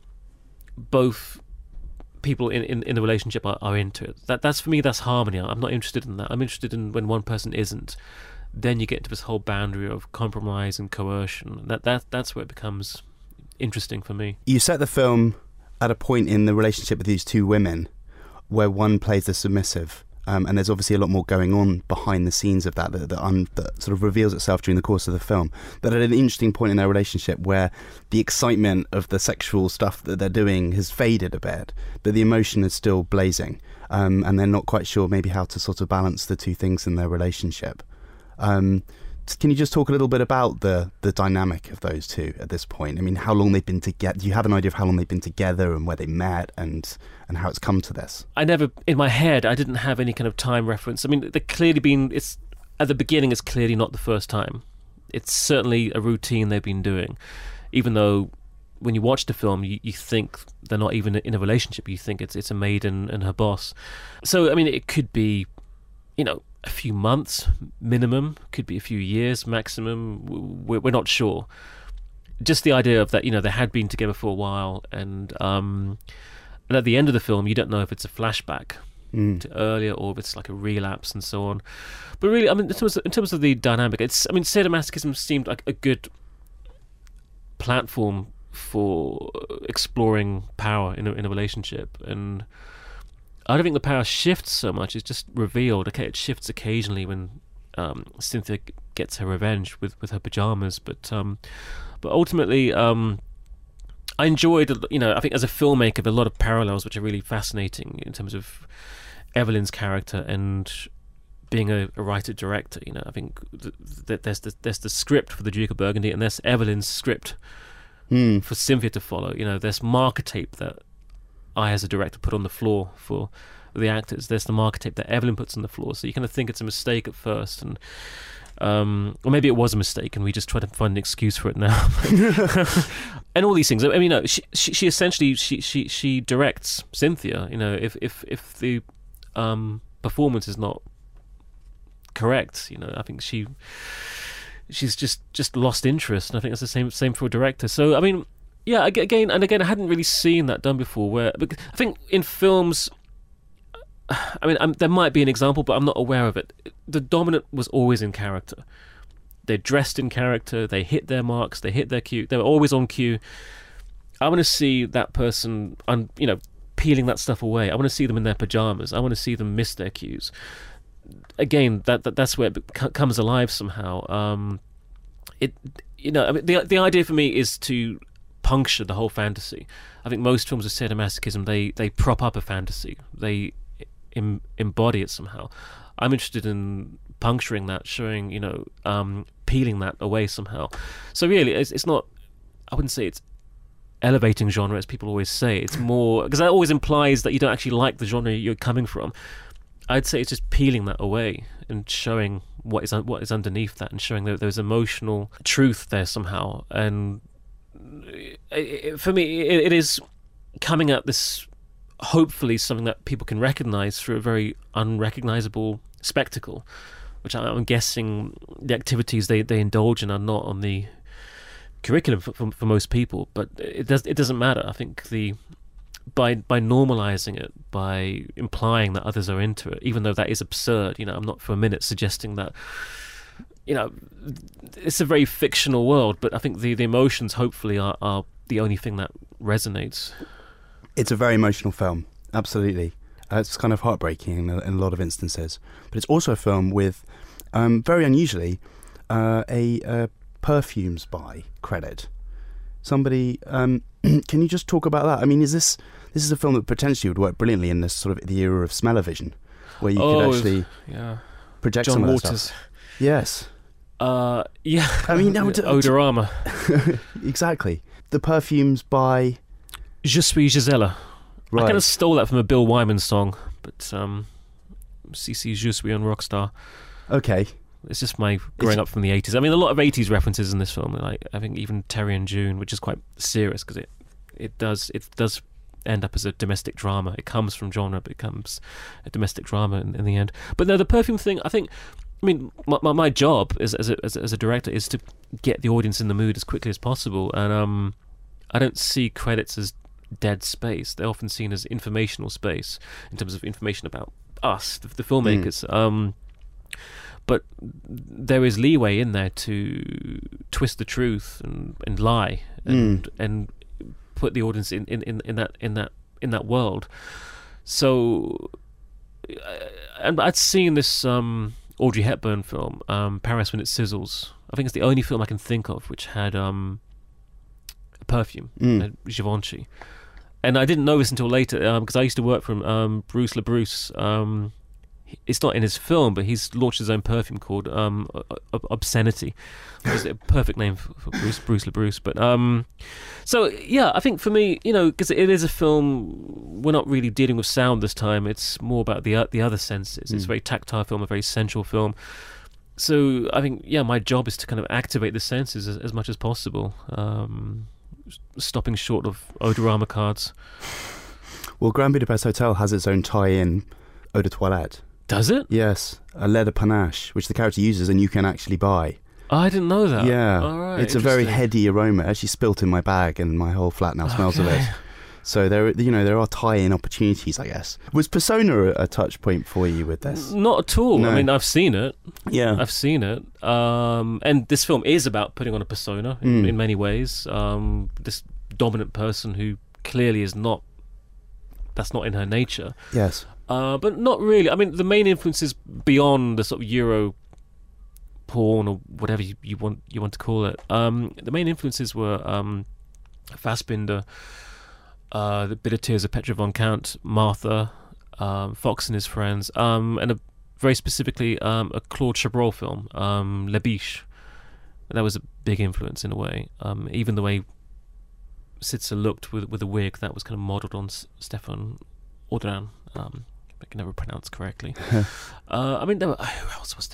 both people in, in, in the relationship are, are into it. That that's for me, that's harmony. I'm not interested in that. I'm interested in when one person isn't. Then you get into this whole boundary of compromise and coercion. That that that's where it becomes interesting for me. You set the film at a point in the relationship with these two women where one plays the submissive. Um, and there's obviously a lot more going on behind the scenes of that that, that, un, that sort of reveals itself during the course of the film. But at an interesting point in their relationship where the excitement of the sexual stuff that they're doing has faded a bit, but the emotion is still blazing. Um, and they're not quite sure maybe how to sort of balance the two things in their relationship. Um, can you just talk a little bit about the the dynamic of those two at this point? I mean, how long they've been together? Do you have an idea of how long they've been together and where they met and and how it's come to this? I never, in my head, I didn't have any kind of time reference. I mean, they're clearly been, it's, at the beginning, it's clearly not the first time. It's certainly a routine they've been doing, even though when you watch the film, you, you think they're not even in a relationship. You think it's it's a maid and, and her boss. So, I mean, it could be, you know, a few months minimum, could be a few years maximum. We're, we're not sure. Just the idea of that, you know, they had been together for a while, and um, and at the end of the film, you don't know if it's a flashback mm. to earlier or if it's like a relapse and so on. But really, I mean, in terms of, in terms of the dynamic, it's, I mean, sadomasochism seemed like a good platform for exploring power in a, in a relationship, and I don't think the power shifts so much. It's just revealed. Okay, it shifts occasionally when um, Cynthia gets her revenge with, with her pajamas, but um, but ultimately, um, I enjoyed. You know, I think as a filmmaker, there are a lot of parallels which are really fascinating in terms of Evelyn's character and being a, a writer director. You know, I think th- th- there's the there's the script for the Duke of Burgundy, and there's Evelyn's script mm. for Cynthia to follow. You know, there's marker tape that I, as a director, put on the floor for the actors. There's the marker tape that Evelyn puts on the floor. So you kind of think it's a mistake at first, and Um, or maybe it was a mistake, and we just try to find an excuse for it now. And all these things. I mean, you know, she she, she essentially she, she she directs Cynthia. You know, if if if the um, performance is not correct, you know, I think she she's just just lost interest, and I think that's the same same for a director. So I mean, yeah, again and again, I hadn't really seen that done before. Where I think in films, I mean, um, there might be an example, but I'm not aware of it. The dominant was always in character. They're dressed in character. They hit their marks. They hit their cue. They were always on cue. I want to see that person, un, you know, peeling that stuff away. I want to see them in their pajamas. I want to see them miss their cues. Again, that, that that's where it c- comes alive somehow. Um, it, you know, I mean, the the idea for me is to puncture the whole fantasy. I think most films of sadomasochism, they they prop up a fantasy. They em, embody it somehow. I'm interested in puncturing that, showing, you know, um, peeling that away somehow. So really, it's, it's not, I wouldn't say it's elevating genre, as people always say. It's more, because that always implies that you don't actually like the genre you're coming from. I'd say it's just peeling that away and showing what is what is underneath that, and showing that there's emotional truth there somehow. And it, it, for me, it, it is coming at this, hopefully something that people can recognise through a very unrecognisable spectacle, which I'm guessing the activities they, they indulge in are not on the curriculum for, for, for most people. But it does it doesn't matter. I think the by by normalising it, by implying that others are into it, even though that is absurd. You know, I'm not for a minute suggesting that. You know, it's a very fictional world, but I think the, the emotions hopefully are, are the only thing that resonates. It's a very emotional film, absolutely. Uh, it's kind of heartbreaking in a, in a lot of instances. But it's also a film with, um, very unusually, uh, a uh, perfumes by credit. Somebody, um, can you just talk about that? I mean, is this this is a film that potentially would work brilliantly in this sort of the era of smell-o-vision, where you oh, could actually yeah. project John some of that Waters. stuff. Yes. Uh, yeah. I mean, no, to, Odorama. Exactly. The perfumes by... Je suis Gisela. Right. I kind of stole that from a Bill Wyman song, but um, C C Je suis un rockstar. Okay. It's just my growing It's- up from the eighties. I mean, a lot of eighties references in this film. Like I think even Terry and June, which is quite serious because it it does it does end up as a domestic drama. It comes from genre, but it becomes a domestic drama in, in the end. But no, the perfume thing, I think. I mean, my my, my job as as a, as a as a director is to get the audience in the mood as quickly as possible, and um, I don't see credits as dead space. They're often seen as informational space in terms of information about us, the, the filmmakers. Mm. Um, but there is leeway in there to twist the truth and, and lie and mm. and put the audience in, in, in, in that in that in that world. So, and I'd seen this um, Audrey Hepburn film, um, Paris When It Sizzles. I think it's the only film I can think of which had um, a perfume, mm. had Givenchy. And I didn't know this until later because um, I used to work for um, Bruce LaBruce. Um, it's not in his film, but he's launched his own perfume called um, Obscenity, which is a perfect name for, for Bruce, Bruce LaBruce. But um, so yeah, I think for me, you know, because it is a film, we're not really dealing with sound this time. It's more about the the other senses. Mm. It's a very tactile film, a very sensual film. So I think yeah, my job is to kind of activate the senses as, as much as possible. Um, stopping short of odorama cards. Well, Grand Budapest Hotel has its own tie-in eau de toilette. Does it? Yes, a leather panache, which the character uses and you can actually buy. Oh, I didn't know that. Yeah, All right, it's a very heady aroma. It actually spilt in my bag and my whole flat now smells okay. of it. So there, you know, there are tie-in opportunities, I guess. Was Persona a, a touch point for you with this? Not at all. No. I mean, I've seen it. Yeah, I've seen it. Um, and this film is about putting on a persona in, Mm. in many ways. Um, this dominant person who clearly is not. That's not in her nature. yes. Uh, but not really. I mean, the main influences beyond the sort of Euro porn or whatever you, you want you want to call it. Um, the main influences were um, Fassbinder, uh, The Bitter Tears of Petra von Kant, Martha, um, Fox and His Friends, um, and a, very specifically um, a Claude Chabrol film, um, La Biche. That was a big influence in a way. Um, even the way Sitzer looked with with a wig, that was kind of modelled on S- Stefan Audran. Um, I can never pronounce correctly. uh, I mean, there were, who else was there?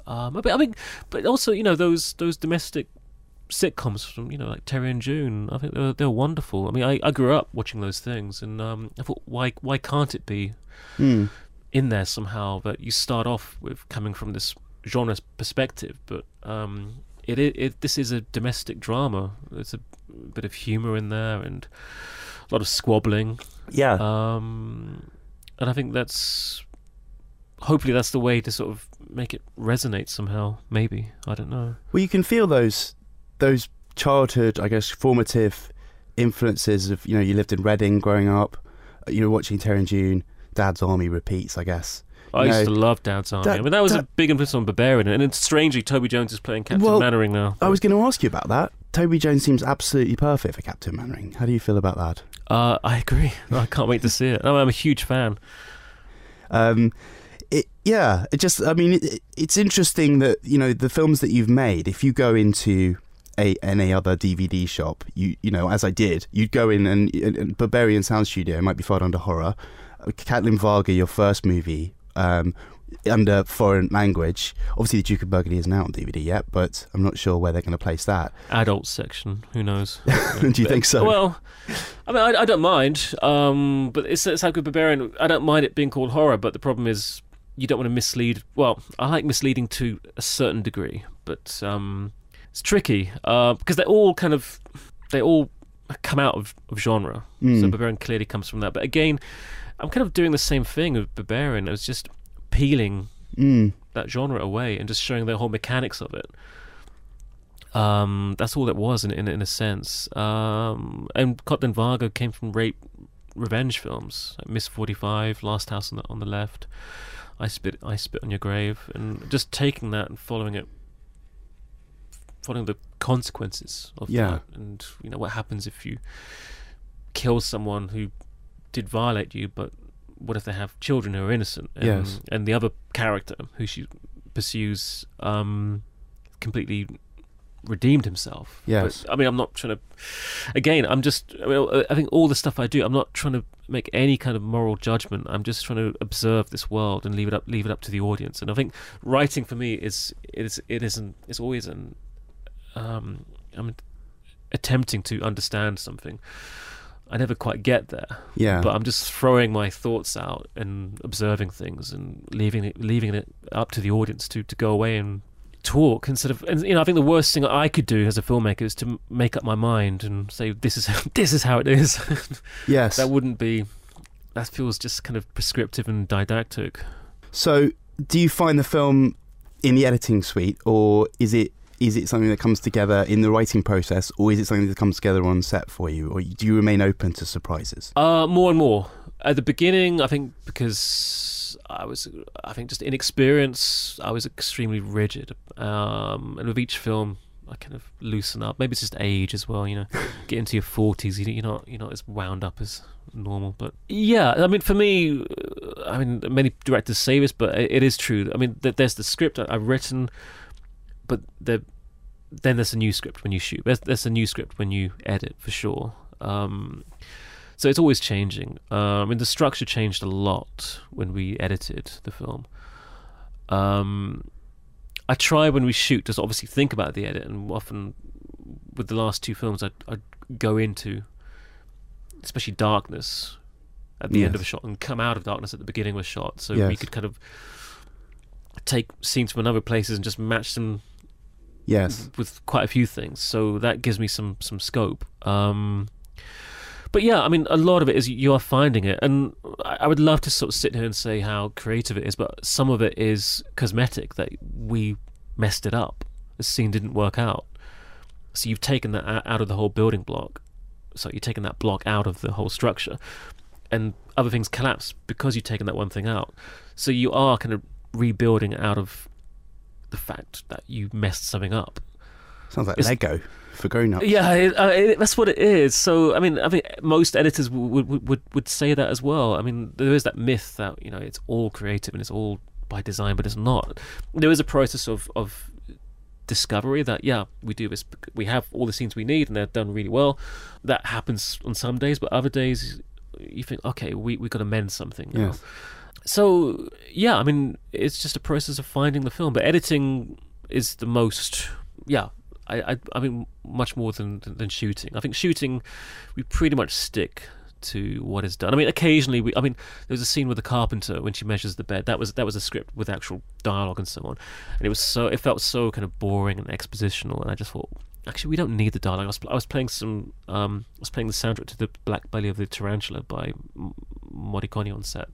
Um, but I mean, but also you know those those domestic sitcoms from you know like Terry and June. I think they're they're wonderful. I mean, I, I grew up watching those things, and um, I thought why why can't it be Mm. in there somehow? That you start off with coming from this genre perspective, but um, it, it it this is a domestic drama. There's a bit of humor in there and a lot of squabbling. Yeah. Um, and I think that's hopefully that's the way to sort of make it resonate somehow. Maybe I don't know. Well, you can feel those those childhood, I guess, formative influences of, you know, you lived in Reading growing up, you know, watching Terry and June, Dad's Army repeats, I guess. I You used know, to love Dad's Army. that- I mean, that was that- a big influence on Barbarian, and it's strangely Toby Jones is playing Captain Well, Mannering now. I was going to ask you about that. Toby Jones seems absolutely perfect for Captain Mannering. How do you feel about that? Uh, I agree. I can't wait to see it. I'm a huge fan. Um, it, yeah, it just, I mean, it, it's interesting that, you know, the films that you've made, if you go into a any other D V D shop, you you know, as I did, you'd go in and, and Barbarian Sound Studio might be filed under horror. Kathleen Varga, your first movie, um, under foreign language. Obviously, The Duke of Burgundy isn't out on D V D yet, but I'm not sure where they're going to place that. Adult section, who knows? Do you think so? Well, I mean, I, I don't mind, um, but it's, it's like with Barbarian, I don't mind it being called horror, but the problem is you don't want to mislead. Well, I like misleading to a certain degree, but um, it's tricky uh, because they all kind of, they all come out of, of genre. Mm. So Barbarian clearly comes from that. But again, I'm kind of doing the same thing with Barbarian. I was just peeling Mm. that genre away and just showing the whole mechanics of it. Um, that's all it was in in, in a sense. Um, and Kathleen Varga came from rape revenge films, like Miss forty-five, Last House on the on the Left, I Spit I Spit on Your Grave, and just taking that and following it, following the consequences of Yeah. that, and you know what happens if you kill someone who did violate you, but what if they have children who are innocent? And, Yes. and the other character who she pursues um, completely redeemed himself. Yes. But, I mean, I'm not trying to. Again, I'm just. I, mean, I think all the stuff I do, I'm not trying to make any kind of moral judgment. I'm just trying to observe this world and leave it up, leave it up to the audience. And I think writing for me is it is it isn't. It's always an. Um, I'm attempting to understand something. I never quite get there. Yeah. But I'm just throwing my thoughts out and observing things and leaving it leaving it up to the audience to, to go away and talk instead of. And you know, I think the worst thing I could do as a filmmaker is to m- make up my mind and say this is this is how it is. Yes. That wouldn't be. That feels just kind of prescriptive and didactic. So, do you find the film in the editing suite, or is it is it something that comes together in the writing process, or is it something that comes together on set for you, or do you remain open to surprises? Uh, more and more. At the beginning, I think because I was, I think just inexperienced, I was extremely rigid. Um, and with each film, I kind of loosen up. Maybe it's just age as well. You know, get into your forties, you- you're not, you're not as wound up as normal. But yeah, I mean, for me, uh, I mean, many directors say this, but it, it is true. I mean, th- there's the script I've written, but the, then there's a new script when you shoot. There's, there's a new script when you edit, for sure. Um, so it's always changing. Um, I mean, the structure changed a lot when we edited the film. Um, I try when we shoot to obviously think about the edit, and often with the last two films, I'd, I'd go into, especially darkness at the end of a Yes. shot and come out of darkness at the beginning of a shot, so we Yes. could kind of take scenes from other places and just match them Yes. with quite a few things. So that gives me some some scope. Um, but yeah, I mean, a lot of it is you are finding it, and I I would love to sort of sit here and say how creative it is, but some of it is cosmetic, that we messed it up. The scene didn't work out, so you've taken that o- out of the whole building block. So you've taken that block out of the whole structure, and other things collapse because you've taken that one thing out. So you are kind of rebuilding out of the fact that you messed something up. Sounds like It's- Lego for grown-ups. Yeah, it, uh, it, that's what it is. So, I mean, I think most editors would, would would would say that as well. I mean, there is that myth that, you know, it's all creative and it's all by design, but it's not. There is a process of of discovery that, yeah, we do this. We have all the scenes we need, and they're done really well. That happens on some days, but other days you think, okay, we we got to mend something now. Yes. so yeah, I mean, it's just a process of finding the film, but editing is the most. Yeah, I I, I mean, much more than than shooting. I think shooting, we pretty much stick to what is done. I mean, occasionally we. I mean, there was a scene with the carpenter when she measures the bed. That was that was a script with actual dialogue and so on, and it was so it felt so kind of boring and expositional. And I just thought, actually, we don't need the dialogue. I was I was playing some. Um, I was playing the soundtrack to the Black Belly of the Tarantula by M- Morricone on set,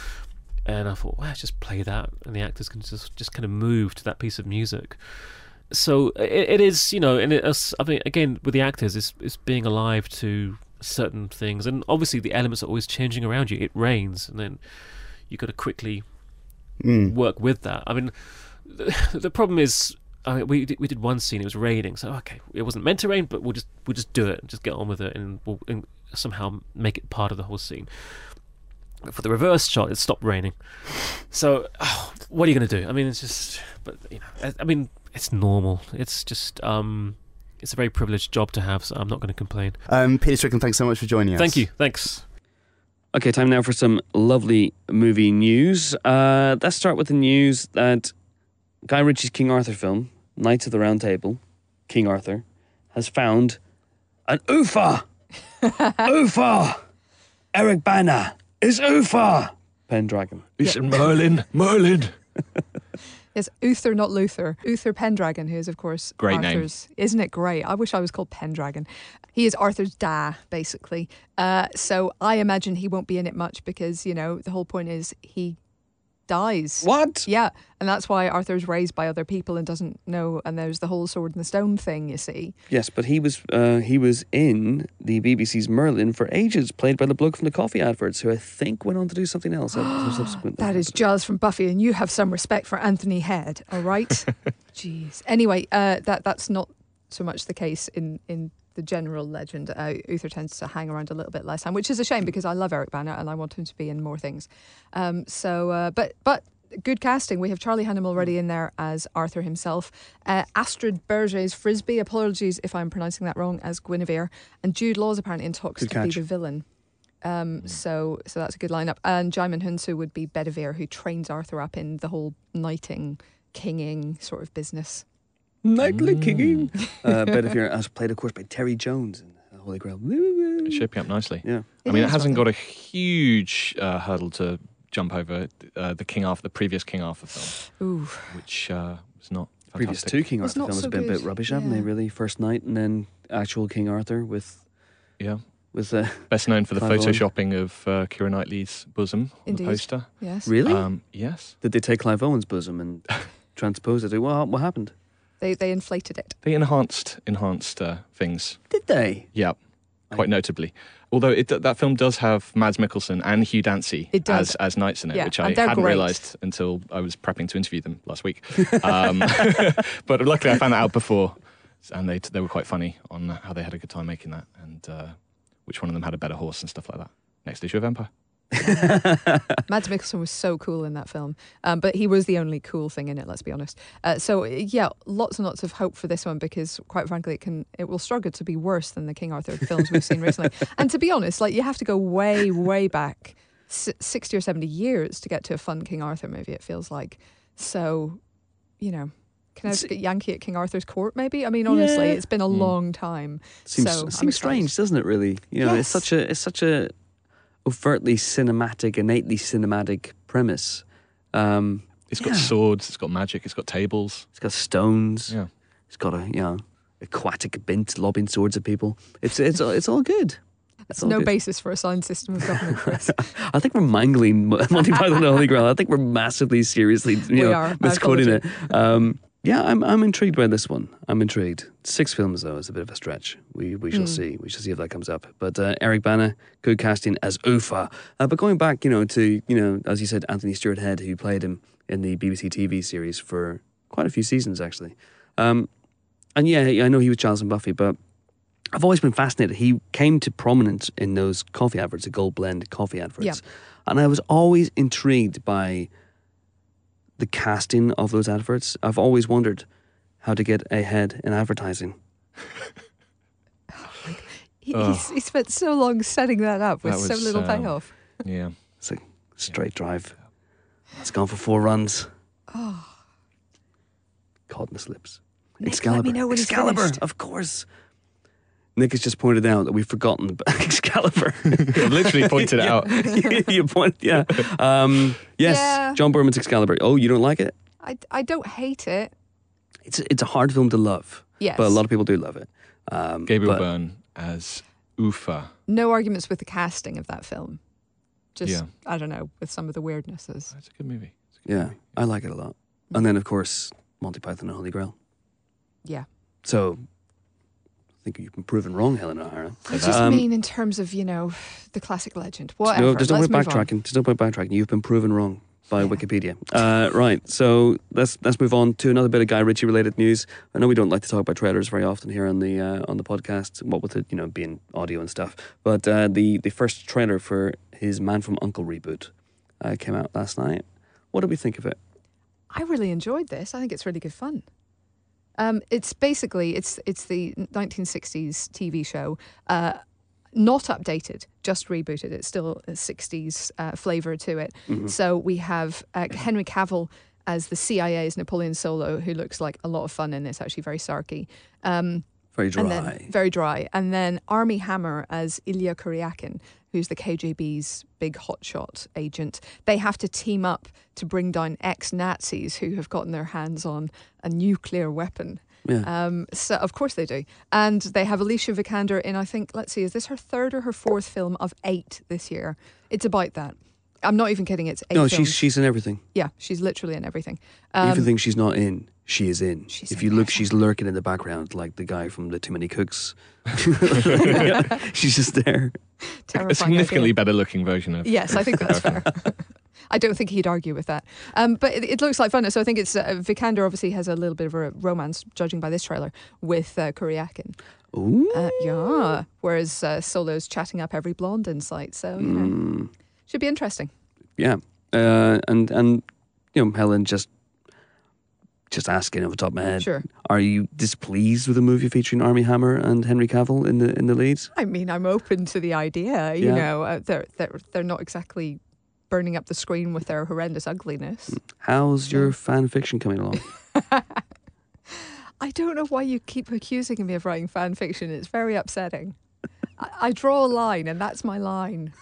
and I thought, well, just play that, and the actors can just just kind of move to that piece of music. So it, it is, you know, and it, I mean, again, with the actors, it's it's being alive to certain things, and obviously the elements are always changing around you. It rains, and then you got to quickly Mm. work with that. I mean, the, the problem is, I mean, we did, we did one scene. It was raining, so okay, it wasn't meant to rain, but we'll just we'll just do it, and just get on with it, and we'll and somehow make it part of the whole scene. But for the reverse shot, it stopped raining. So, oh, what are you going to do? I mean, it's just, but you know, I, I mean, it's normal. It's just. um It's a very privileged job to have, so I'm not going to complain. Um, Peter Strickland, thanks so much for joining us. Thank you. Thanks. Okay, time now for some lovely movie news. Uh, let's start with the news that Guy Ritchie's King Arthur film, Knights of the Round Table, King Arthur, has found an U F A. U F A. Eric Bana is U F A. Pendragon. It's Merlin. Merlin. Yes, Uther, not Luther. Uther Pendragon, who is, of course, Great name. Arthur's. Isn't it great? I wish I was called Pendragon. He is Arthur's da, basically. Uh, so I imagine he won't be in it much because, you know, the whole point is he dies. What? Yeah, and that's why Arthur's raised by other people and doesn't know. And there's the whole sword and the stone thing, you see. Yes, but he was uh, he was in the B B C's Merlin for ages, played by the bloke from the coffee adverts, who I think went on to do something else. subsequent. That is Giles from Buffy, and you have some respect for Anthony Head, all right? Jeez. Anyway, uh, that that's not so much the case in, in the general legend. Uh, Uther tends to hang around a little bit less time, which is a shame because I love Eric Bana and I want him to be in more things. Um, so, uh, but but good casting. We have Charlie Hunnam already in there as Arthur himself. Uh, Astrid Berger's Frisbee, apologies if I'm pronouncing that wrong, as Guinevere, and Jude Law's apparently in talks Good to catch. be the villain. Um, so so that's a good lineup. And Jaimin Hunsu would be Bedivere, who trains Arthur up in the whole knighting, kinging sort of business. Nightly kicking. Uh, Bedivere, as played, of course, by Terry Jones in The Holy Grail. It's shaping up nicely. Yeah. I It mean, it is hasn't rather- got a huge uh, hurdle to jump over. Uh, the King Arthur, the previous King Arthur film, Ooh. which uh, was not Previous fantastic. two King It's Arthur not films so have been a bit good. rubbish, haven't they, Yeah. really? First Night and then actual King Arthur with Yeah, with uh, best known for the Clive Owen. photoshopping of uh, Keira Knightley's bosom on Indeed. the poster. Yes. Really? Um, yes, Did they take Clive Owen's bosom and transpose it? What, what happened? They they inflated it. they enhanced enhanced uh, things. Did they? Yeah, quite notably. Although it, that film does have Mads Mikkelsen and Hugh Dancy It does. as as knights in it, Yeah, which and I they're hadn't great. realised until I was prepping to interview them last week. Um, but luckily, I found that out before, and they they were quite funny on how they had a good time making that, and uh, which one of them had a better horse and stuff like that. Next issue of Empire. Mads Mikkelsen was so cool in that film, um, but he was the only cool thing in it. Let's be honest. Uh, so yeah, lots and lots of hope for this one because, quite frankly, it can it will struggle to be worse than the King Arthur films we've seen recently. And to be honest, like you have to go way, way back, s- sixty or seventy years to get to a fun King Arthur movie. It feels like so, you know. Connecticut Yankee at King Arthur's court, maybe. I mean, honestly, Yeah. it's been a Mm. long time. Seems so I'm seems excited. strange, doesn't it? Really, you know, it's Yes. such a it's such a overtly cinematic, innately cinematic premise. Um, It's got Yeah. swords, it's got magic, it's got tables. it's got stones. Yeah. It's got a you know aquatic bint lobbing swords at people. It's it's all- it's all good. It's That's all no good. basis for a sound system of government, Chris. I think we're mangling Mo- Monty Python and the Holy Grail. I think we're massively, seriously, you We know, are. I misquoting it. Um, yeah, I'm I'm intrigued by this one. I'm intrigued. Six films though is a bit of a stretch. We we shall Mm. see. We shall see if that comes up. But uh, Eric Bana, good casting as Ufa. Uh, but going back, you know, to you know, as you said, Anthony Stewart Head, who played him in the B B C T V series for quite a few seasons actually. Um, and yeah, I know he was Giles and Buffy, but I've always been fascinated. He came to prominence in those coffee adverts, the Gold Blend coffee adverts. Yeah. And I was always intrigued by the casting of those adverts. I've always wondered how to get ahead in advertising. He, Oh. he's, he spent so long setting that up with That so was, little um, payoff. Yeah. It's a straight drive. It's gone for four runs. Oh, Caught in the slips. Nick, Excalibur. let me know when he's Excalibur, finished. of course. Nick has just pointed out that we've forgotten about Excalibur. I literally pointed it out. You point, yeah. Um, yes, Yeah. John Boorman's Excalibur. Oh, you don't like it? I, I don't hate it. It's it's a hard film to love, Yes. but a lot of people do love it. Um, Gabriel but- Byrne as Ufa. No arguments with the casting of that film. Just, Yeah. I don't know, with some of the weirdnesses. It's a good movie. It's a good Yeah, movie. I like it a lot. And then, of course, Monty Python and Holy Grail. Yeah. So, I think you've been proven wrong, Helen O'Hara. I just Um, mean in terms of, you know, the classic legend. Whatever. No, there's no Let's point move on. backtracking. There's no point backtracking. You've been proven wrong by Yeah. Wikipedia. Uh, right. So let's let's move on to another bit of Guy Ritchie related news. I know we don't like to talk about trailers very often here on the uh, on the podcast. What with it, you know, being audio and stuff. But uh, the the first trailer for his Man from U N C L E reboot uh, came out last night. What did we think of it? I really enjoyed this. I think it's really good fun. Um, it's basically it's it's the nineteen sixties T V show, uh, not updated, just rebooted. It's still a sixties uh, flavour to it. So we have uh, Henry Cavill as the C I A's Napoleon Solo, who looks like a lot of fun, and it's actually very sarky. Um, Very dry. And then, very dry. And then Armie Hammer as Ilya Kuryakin, who's the K G B's big hotshot agent. They have to team up to bring down ex-Nazis who have gotten their hands on a nuclear weapon. yeah. Um, so of course they do. And they have Alicia Vikander in, I think, let's see, is this her third or her fourth film of eight this year? It's about that. I'm not even kidding. It's eight no, films. she's she's in everything. Yeah, she's literally in everything. Um, Everything she's not in, she is in. she's if in you look, everything. she's lurking in the background like the guy from the Too Many Cooks. She's just there. A terrifying significantly idea. better looking version of. Yes, I think that's fair. I don't think he'd argue with that. Um, but it, it looks like fun. So I think it's uh, Vikander obviously has a little bit of a romance, judging by this trailer, with uh, Kuryakin. Ooh. Uh, yeah. Whereas uh, Solo's chatting up every blonde in sight. So, you know, Mm, should be interesting. yeah. Uh, and and you know, Helen, just just asking off the top of my head. Sure. Are you displeased with a movie featuring Armie Hammer and Henry Cavill in the in the leads? I mean, I'm open to the idea. You Yeah. know, uh, they're, they're, they're not exactly burning up the screen with their horrendous ugliness. How's your fan fiction coming along? I don't know why you keep accusing me of writing fan fiction. It's very upsetting. I, I draw a line, and that's my line.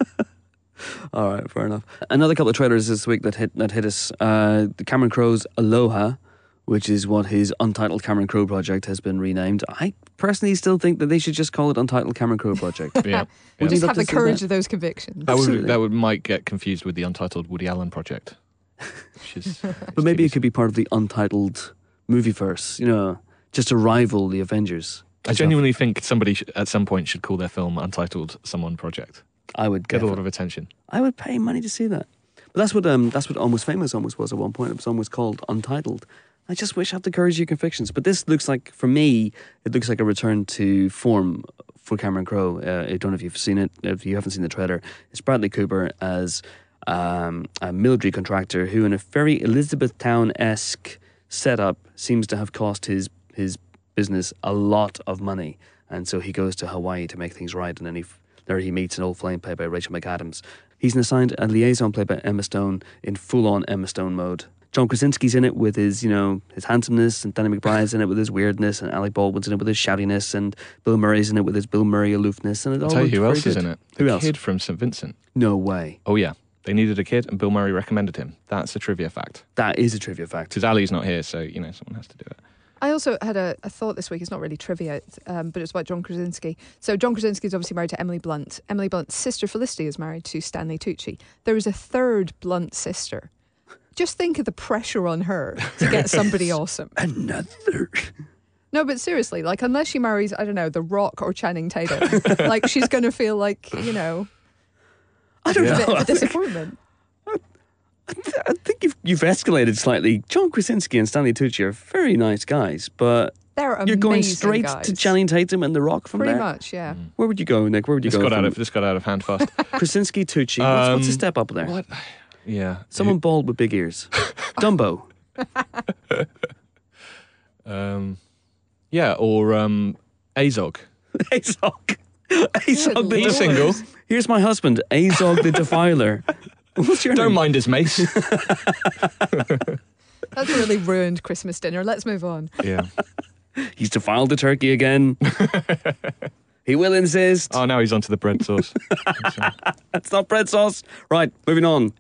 All right, fair enough. Another couple of trailers this week that hit that hit us. Uh, the Cameron Crowe's Aloha, which is what his Untitled Cameron Crowe project has been renamed. I personally still think that they should just call it Untitled Cameron Crowe Project. Yeah. We Would just you have love the to see courage that? of those convictions. That Absolutely. would that would might get confused with the untitled Woody Allen project. Which is, But maybe it could be part of the Untitled Movieverse, you know, just to rival the Avengers. I genuinely think somebody sh- at some point should call their film Untitled Someone Project. I would Get get a lot of attention. I would pay money to see that. But that's what um that's what Almost Famous almost was at one point. It was almost called Untitled. I just wish I had the courage of your convictions. But this looks like, for me, it looks like a return to form for Cameron Crowe. Uh, I don't know if you've seen it. If you haven't seen the trailer, it's Bradley Cooper as um, a military contractor who, in a very Elizabethtown-esque setup, seems to have cost his his business a lot of money. And so he goes to Hawaii to make things right. And then he there he meets an old flame played by Rachel McAdams. He's assigned a liaison played by Emma Stone in full-on Emma Stone mode. John Krasinski's in it with his, you know, his handsomeness, and Danny McBride's in it with his weirdness, and Alec Baldwin's in it with his shoutiness, and Bill Murray's in it with his Bill Murray aloofness, and it I'll all tell you looked who very else is good. in it. Who the else? kid from Saint Vincent. No way. Oh yeah. They needed a kid and Bill Murray recommended him. That's a trivia fact. That is a trivia fact. Because Ali's not here, so, you know, someone has to do it. I also had a, a thought this week. It's not really trivia, um, but it's about John Krasinski. So John Krasinski is obviously married to Emily Blunt. Emily Blunt's sister Felicity is married to Stanley Tucci. There is a third Blunt sister. Just think of the pressure on her to get somebody awesome. Another. No, but seriously, like, unless she marries, I don't know, The Rock or Channing Tatum, like, she's going to feel like, you know, I don't a know. bit of I a think, disappointment. I th- I think you've, you've escalated slightly. John Krasinski and Stanley Tucci are very nice guys, but They're amazing you're going straight guys. to Channing Tatum and The Rock from Pretty there? much, yeah. Where would you go, Nick? Where would you This go? got, out from of, this got out of hand fast. Krasinski, Tucci. What's, what's a Um, step up there? What? Yeah. Someone bald with big ears. Dumbo. Um, yeah, or um, Azog. Azog. Azog the Good He's Defiler. single. Here's my husband, Azog the Defiler. What's your Don't name? mind his mace. That's really ruined Christmas dinner. Let's move on. Yeah. He's defiled the turkey again. He will insist. Oh, now he's onto the bread sauce. That's not bread sauce. Right, moving on.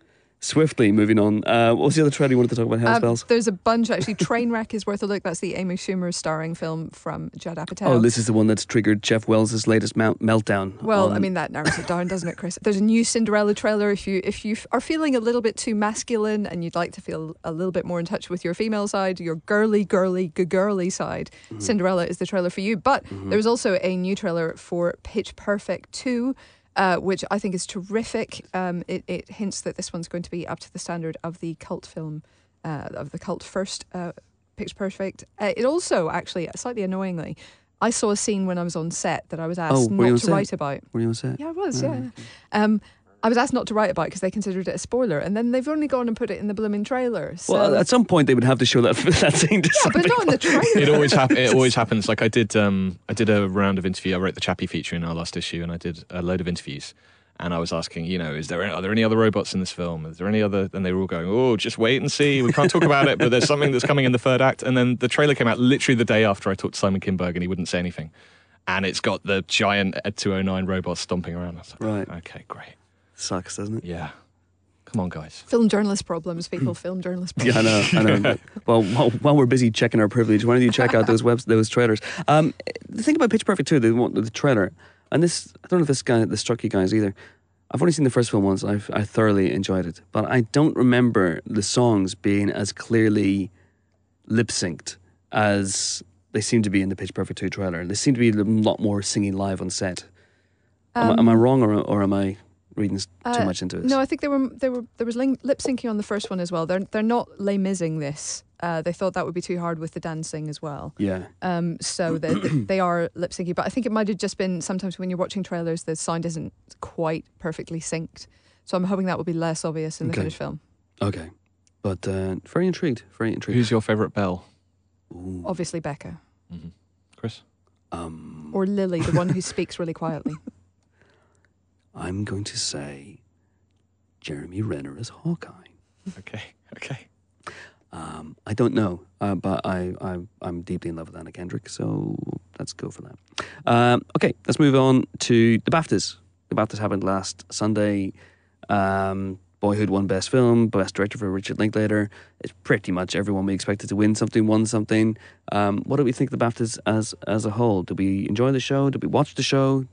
Swiftly moving on. Uh, what was the other trailer you wanted to talk about? House Um, Bells? there's a bunch actually. Trainwreck is worth a look. That's the Amy Schumer starring film from Judd Apatow. Oh, this is the one that's triggered Jeff Wells' latest mount- meltdown. Well, on- I mean that narrows it down, doesn't it, Chris? There's a new Cinderella trailer. If you if you f- are feeling a little bit too masculine and you'd like to feel a little bit more in touch with your female side, your girly, girly, girly side, Mm-hmm. Cinderella is the trailer for you. But there's also a new trailer for Pitch Perfect two. Uh, which I think is terrific. Um, it, it hints that this one's going to be up to the standard of the cult film, uh, of the cult first uh, Pitch Perfect. Uh, it also, actually, slightly annoyingly, I saw a scene when I was on set that I was Oh, asked were you on not to set? write about. What do you want to say? Yeah, I was, Oh, yeah. Um, I was asked not to write about it because they considered it a spoiler, and then they've only gone and put it in the blooming trailer. So. Well, at some point they would have to show that that scene to yeah, but somebody. not in the trailer. It always happens. It always happens. Like I did. Um, I did a round of interview. I wrote the Chappie feature in our last issue, and I did a load of interviews. And I was asking, you know, is there any, are there any other robots in this film? Is there any other? And they were all going, oh, just wait and see. We can't talk about it, but there's something that's coming in the third act. And then the trailer came out literally the day after I talked to Simon Kinberg, and he wouldn't say anything. And it's got the giant Ed two oh nine robots stomping around. I was like, Right. okay, great. Sucks, doesn't it? Yeah. Come on, guys. Film journalist problems, people. Film journalist Yeah, problems. I know. I know. Well, while, while we're busy checking our privilege, why don't you check out those webs, those trailers? Um, the thing about Pitch Perfect two, the, one- the trailer, and this, I don't know if this guy, this struck you guys either. I've only seen the first film once. I've I thoroughly enjoyed it, but I don't remember the songs being as clearly lip synced as they seem to be in the Pitch Perfect two trailer. They seem to be a lot more singing live on set. Am, I- am I wrong, or or am I reading s- too Uh, much into it? No, I think they were. They were. There was lip syncing on the first one as well. They're they're not Les Mising this. Uh, they thought that would be too hard with the dancing as well. Yeah. Um, so they they are lip syncing, but I think it might have just been sometimes when you're watching trailers, the sound isn't quite perfectly synced. So I'm hoping that will be less obvious in the Okay. finished film. Okay. But uh, very intrigued. Very intrigued. Who's your favourite Belle? Ooh. Obviously Becca Mm-hmm. Chris? Um, or Lily, the one who speaks really quietly. I'm going to say Jeremy Renner as Hawkeye. Okay. Okay. Um, I don't know, uh, but I, I, I'm deeply in love with Anna Kendrick, so let's go for that. Um, okay, let's move on to the BAFTAs. The BAFTAs happened last Sunday. Um, Boyhood won Best Film, Best Director for Richard Linklater. It's pretty much everyone we expected to win something, won something. Um, what do we think of the BAFTAs as, as a whole? Did we enjoy the show? Did we watch the show?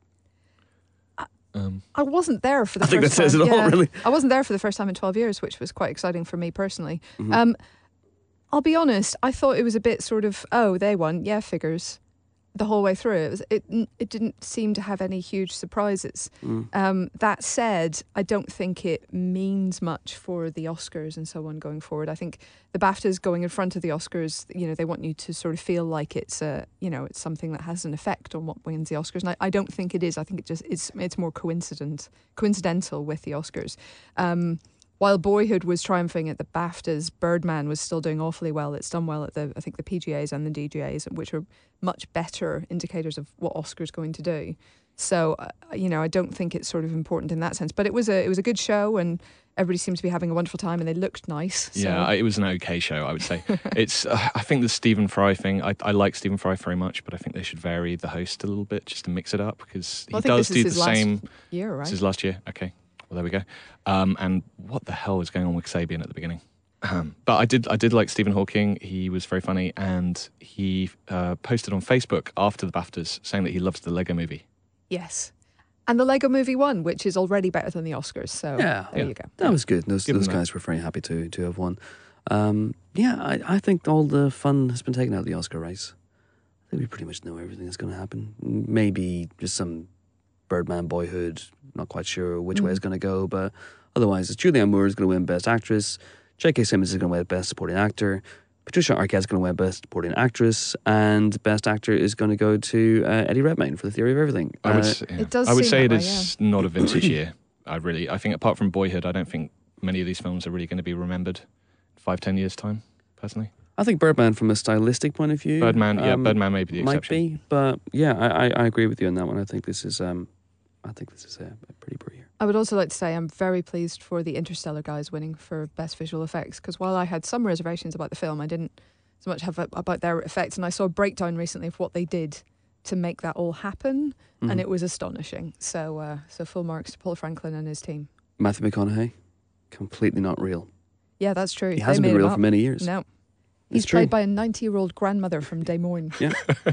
Um, I wasn't there for the I first think that time. says it all, Yeah. really. I wasn't there for the first time in twelve years, which was quite exciting for me personally. Mhm. Um, I'll be honest, I thought it was a bit sort of, oh, they won, yeah, figures, the whole way through. It was, it, it didn't seem to have any huge surprises. Mm. Um, that said, I don't think it means much for the Oscars and so on going forward. I think the BAFTAs going in front of the Oscars, you know, they want you to sort of feel like it's a, you know, it's something that has an effect on what wins the Oscars. And I, I don't think it is. I think it just it's it's more coincident, coincidental with the Oscars. Um, While Boyhood was triumphing at the BAFTAs, Birdman was still doing awfully well. It's done well at the, I think, the P G As and the D G As, which are much better indicators of what Oscar's going to do. So, uh, you know, I don't think it's sort of important in that sense. But it was a it was a good show, and everybody seemed to be having a wonderful time, and they looked nice. So. yeah, it was an okay show, I would say. It's. Uh, I think the Stephen Fry thing. I, I like Stephen Fry very much, but I think they should vary the host a little bit just to mix it up because he Well, I think does this is do his the last same. year, right? This is last year. Okay. Well, there we go. Um, and what the hell is going on with Sabian at the beginning? Um, but I did, I did like Stephen Hawking. He was very funny, and he uh, posted on Facebook after the BAFTAs saying that he loves the Lego Movie. Yes. And the Lego Movie won, which is already better than the Oscars. So Yeah. there Yeah. you go. That was good. Those, Give them those that. guys were very happy to, to have won. Um, yeah, I, I think all the fun has been taken out of the Oscar race. I think we pretty much know everything that's going to happen. Maybe just some Birdman Boyhood, not quite sure which way Mm. it's going to go, but otherwise, it's Julianne Moore is going to win Best Actress, J K. Simmons is going to win Best Supporting Actor, Patricia Arquette is going to win Best Supporting Actress, and Best Actor is going to go to uh, Eddie Redmayne for The Theory of Everything. I would, Uh, s- yeah. It does I would seem say it that way, is not a vintage year. I really, I think apart from Boyhood, I don't think many of these films are really going to be remembered five, ten years time. Personally, I think Birdman, from a stylistic point of view, Birdman, yeah, um, Birdman may be the might exception. be, but yeah, I, I, I agree with you on that one. I think this is, um, I think this is a, a pretty poor year. I would also like to say I'm very pleased for the Interstellar guys winning for Best Visual Effects, because while I had some reservations about the film, I didn't so much have a, about their effects. And I saw a breakdown recently of what they did to make that all happen, Mhm. and it was astonishing. So, uh, so full marks to Paul Franklin and his team. Matthew McConaughey, completely not real. Yeah, that's true. He They hasn't made been him real up. for many years. No. It's He's played true. by a ninety-year-old grandmother from Des Moines. Yeah.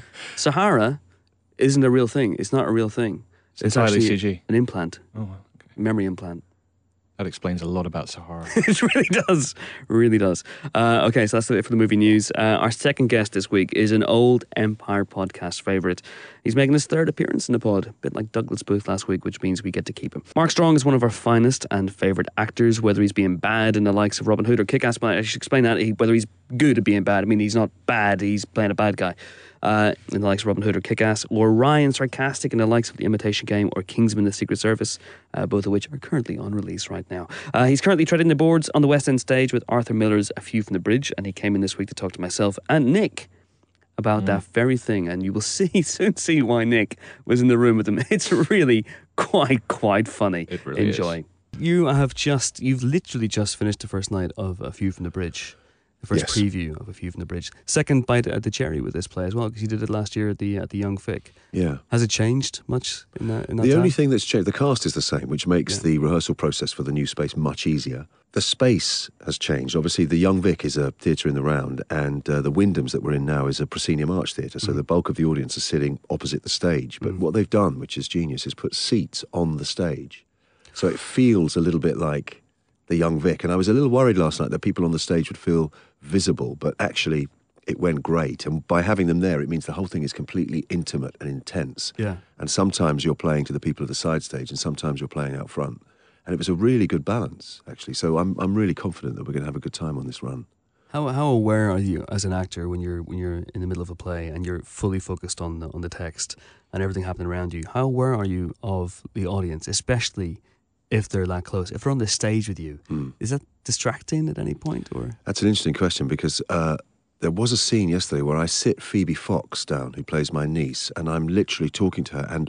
Sahara isn't a real thing. It's not a real thing. It's entirely actually C G. an implant, Oh, wow. Okay. memory implant. That explains a lot about Sahara. It really does. Really does. Uh, okay, so that's it for the movie news. Uh, our second guest this week is an old Empire podcast favourite. He's making his third appearance in the pod, a bit like Douglas Booth last week, which means we get to keep him. Mark Strong is one of our finest and favourite actors, whether he's being bad in the likes of Robin Hood or Kick-Ass. But I should explain that, he, whether he's good at being bad. I mean, he's not bad, he's playing a bad guy. Uh, in the likes of Robin Hood or Kick-Ass, or Ryan Sarcastic in the likes of The Imitation Game or Kingsman: The Secret Service, uh, both of which are currently on release right now. Uh, he's currently treading the boards on the West End stage with Arthur Miller's A View from the Bridge, and he came in this week to talk to myself and Nick about mm. that very thing, and you will see soon see why Nick was in the room with him. It's really quite, quite funny. It really Enjoy. is. You have just, you've literally just finished the first night of A View from the Bridge. The first Yes. preview of A View from the Bridge. Second bite at the cherry with this play as well, because you did it last year at the at the Young Vic. Yeah. Has it changed much in that, in that The time? only thing that's changed, the cast is the same, which makes Yeah. the rehearsal process for the new space much easier. The space has changed. Obviously, the Young Vic is a theatre in the round, and uh, the Wyndhams that we're in now is a proscenium arch theatre, so Mhm. the bulk of the audience is sitting opposite the stage. But Mhm. what they've done, which is genius, is put seats on the stage. So it feels a little bit like the Young Vic. And I was a little worried last night that people on the stage would feel visible, but actually it went great. And by having them there, it means the whole thing is completely intimate and intense. Yeah. And sometimes you're playing to the people at the side stage, and sometimes you're playing out front. And it was a really good balance, actually. So I'm I'm really confident that we're going to have a good time on this run. How how aware are you as an actor when you're when you're in the middle of a play and you're fully focused on the on the text and everything happening around you? How aware are you of the audience, especially if they're that close? If they're on the stage with you, Mm. is that distracting at any point, or? That's an interesting question, because uh, there was a scene yesterday where I sit Phoebe Fox down, who plays my niece, and I'm literally talking to her, and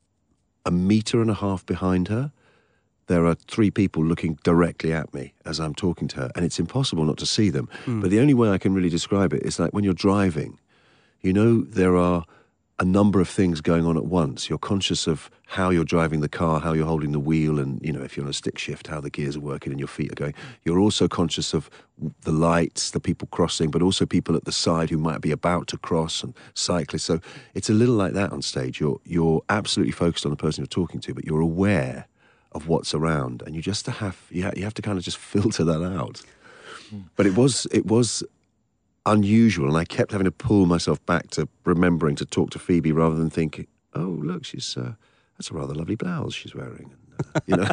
a metre and a half behind her, there are three people looking directly at me as I'm talking to her, and it's impossible not to see them. Mm. But the only way I can really describe it is like when you're driving, you know, there are a number of things going on at once. You're conscious of how you're driving the car, how you're holding the wheel, and, you know, if you're on a stick shift, how the gears are working and your feet are going. You're also conscious of the lights, the people crossing, but also people at the side who might be about to cross, and cyclists. So it's a little like that on stage. You're, you're absolutely focused on the person you're talking to, but you're aware of what's around, and you just have you, ha- you have to kind of just filter that out. Mm. But it was it was unusual, and I kept having to pull myself back to remembering to talk to Phoebe rather than thinking, oh look, she's uh, that's a rather lovely blouse she's wearing, and, uh, you know.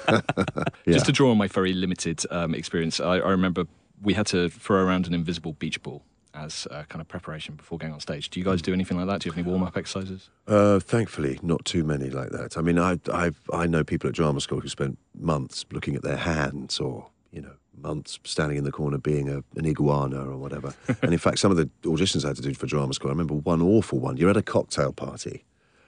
Yeah. Just to draw on my very limited um, experience, I, I remember we had to throw around an invisible beach ball as a kind of preparation before going on stage. Do you guys do anything like that? Do you have any warm-up exercises? Uh, thankfully, not too many like that. I mean, I I I know people at drama school who spent months looking at their hands, or, you know, months standing in the corner being a, an iguana or whatever. And in fact, some of the auditions I had to do for drama school, I remember one awful one. You're at a cocktail party,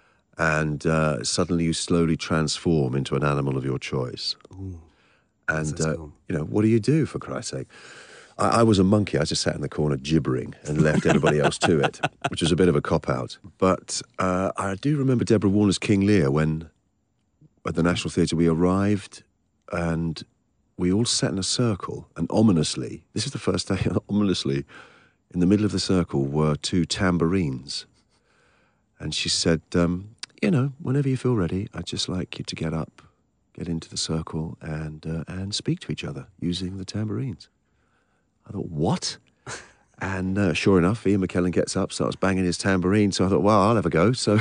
and uh, suddenly you slowly transform into an animal of your choice. Ooh, and that's uh, cool. you know, what do you do, for Christ's sake? I, I was a monkey. I just sat in the corner gibbering and left everybody else to it, which was a bit of a cop-out. But uh, I do remember Deborah Warner's King Lear, when at the National Theatre we arrived and we all sat in a circle, and ominously, this is the first day, ominously, in the middle of the circle were two tambourines. And she said, um, you know, whenever you feel ready, I'd just like you to get up, get into the circle, and uh, and speak to each other using the tambourines. I thought, what? And uh, sure enough, Ian McKellen gets up, starts banging his tambourine. So I thought, well, I'll have a go. So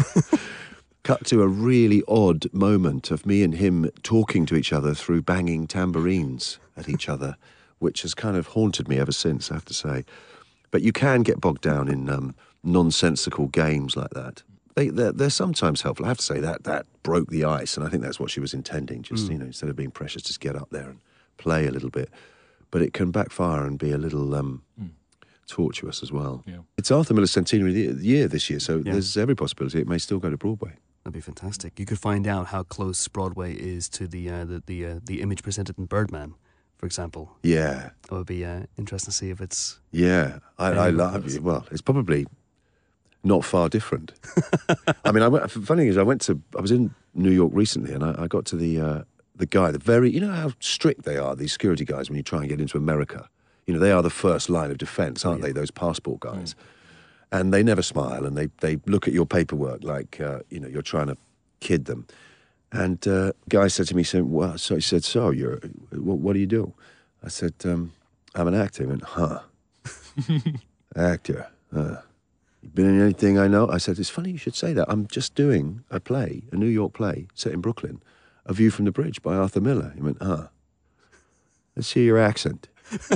cut to a really odd moment of me and him talking to each other through banging tambourines at each other, which has kind of haunted me ever since, I have to say. But you can get bogged down in um, nonsensical games like that. They, they're, they're sometimes helpful. I have to say that that broke the ice, and I think that's what she was intending. Just, mm. you know, instead of being precious, just get up there and play a little bit. But it can backfire and be a little um, mm. tortuous as well. Yeah. It's Arthur Miller's centenary year this year, so Yeah. there's every possibility it may still go to Broadway. That'd be fantastic. You could find out how close Broadway is to the uh, the the, uh, the image presented in Birdman, for example. Yeah, That would be uh, interesting to see if it's. yeah. I, I love it. Well, it's probably not far different. I mean, I went, funny thing is, I went to. I was in New York recently, and I, I got to the uh, the guy, the very. You know how strict they are, these security guys, when you try and get into America. You know, they are the first line of defence, aren't they? Those passport guys. Mm. And they never smile, and they, they look at your paperwork like, uh, you know, you're trying to kid them. And uh, guy said to me, saying, well, so he said, so you're, what, what do you do? I said, um, I'm an actor. He went, huh? Actor. Uh, you been in anything I know? I said, it's funny you should say that. I'm just doing a play, a New York play set in Brooklyn, A View from the Bridge by Arthur Miller. He went, huh? Let's hear your accent.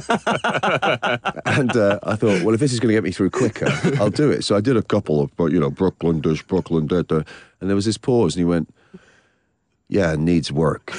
And uh, I thought, well, if this is going to get me through quicker, I'll do it. So I did a couple of, you know, Brooklyn this, Brooklyn that, uh, and there was this pause, and he went, yeah, it needs work.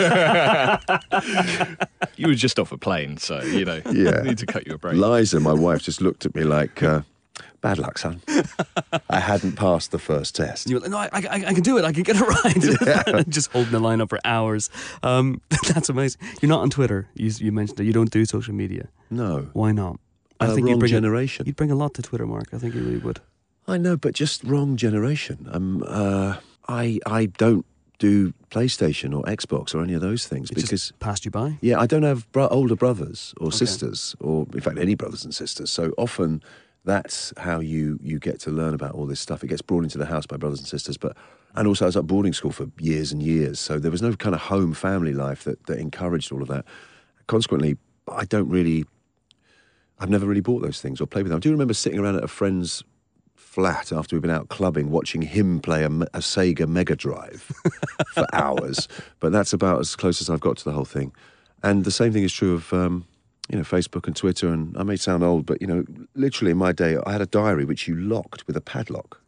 You were just off a plane, so, you know, Yeah. I need to cut you a break. Liza, my wife, just looked at me like, uh, bad luck, son. I hadn't passed the first test. And you were like, no, I, I, I can do it. I can get it right. Just holding the line up for hours. Um, that's amazing. You're not on Twitter. You, you mentioned that you don't do social media. No. Why not? Uh, you'd wrong bring generation. A, you'd bring a lot to Twitter, Mark. I think you really would. I know, but just wrong generation. Um, uh, I I don't do PlayStation or Xbox or any of those things It because just passed you by. yeah, I don't have bro- older brothers or sisters, or in fact any brothers and sisters. So often that's how you you get to learn about all this stuff. It gets brought into the house by brothers and sisters, but and also I was at boarding school for years and years, so there was no kind of home family life that that encouraged all of that. Consequently, I don't really. I've never really bought those things or played with them. I do remember sitting around at a friend's flat after we'd been out clubbing, watching him play a, a Sega Mega Drive for hours. But that's about as close as I've got to the whole thing. And the same thing is true of, um, you know, Facebook and Twitter. And I may sound old, but, you know, literally in my day, I had a diary which you locked with a padlock.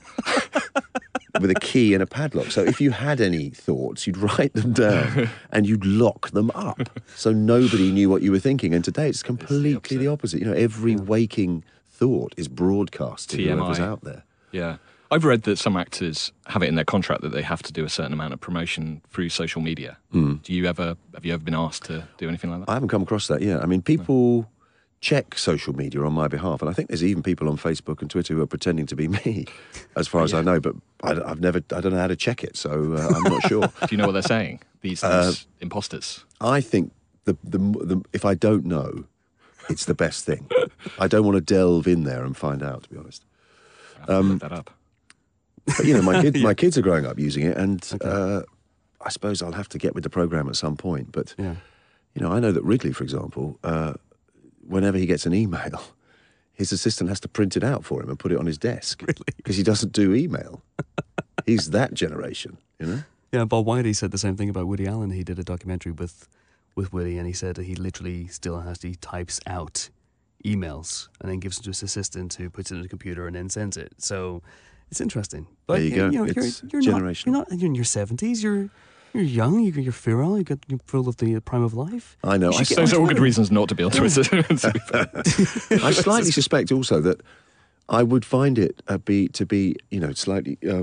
With a key and a padlock. So if you had any thoughts, you'd write them down and you'd lock them up so nobody knew what you were thinking. And today it's completely It's the the opposite. You know, every waking thought is broadcast to T M I. whoever's out there. Yeah. I've read that some actors have it in their contract that they have to do a certain amount of promotion through social media. Mm. Do you ever, have you ever been asked to do anything like that? I haven't come across that yet. I mean, people check social media on my behalf, and I think there's even people on Facebook and Twitter who are pretending to be me, as far as I know. But I, I've never, I don't know how to check it, so uh, I'm not sure. Do you know what they're saying? These, these Uh, imposters. I think the, the the if I don't know, it's the best thing. I don't want to delve in there and find out, to be honest. I have to um, look that up. But you know, my kid, my kids are growing up using it, and uh, I suppose I'll have to get with the program at some point. But Yeah. you know, I know that Wrigley, for example, uh, whenever he gets an email, his assistant has to print it out for him and put it on his desk because he doesn't do email. He's that generation, you know. Yeah, Bob Whitey said the same thing about Woody Allen. He did a documentary with with Woody, and he said that he literally still has to, he types out emails and then gives them to his assistant who puts it in the computer and then sends it. So it's interesting. But There you go. know, It's you're, you're not, generational. you're not you're in your seventies. You're you're young. You're, you're virile. You're, got, you're full of the prime of life. I know. You I, should get Those on are all good Twitter. reasons not to be on Twitter. to be fair. I slightly suspect also that I would find it uh, be to be, you know, slightly uh,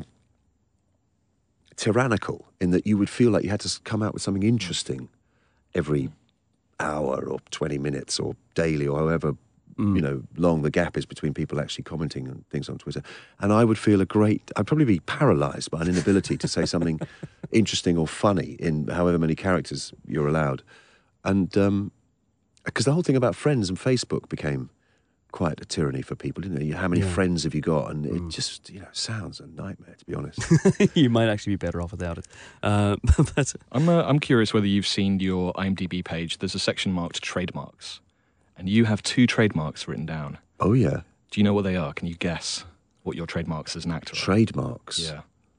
tyrannical in that you would feel like you had to s- come out with something interesting every hour or twenty minutes or daily or however, you know, long the gap is between people actually commenting on things on Twitter. And I would feel a great, I'd probably be paralysed by an inability to say something interesting or funny in however many characters you're allowed. And because the whole thing about friends and Facebook became quite a tyranny for people, didn't it? How many Yeah. friends have you got? And it just, you know, sounds a nightmare, to be honest. You might actually be better off without it. Uh, but I'm, uh, I'm curious whether you've seen your IMDb page. There's a section marked trademarks, and you have two trademarks written down. Oh, yeah. Do you know what they are? Can you guess what your trademarks as an actor are? Trademarks. Yeah.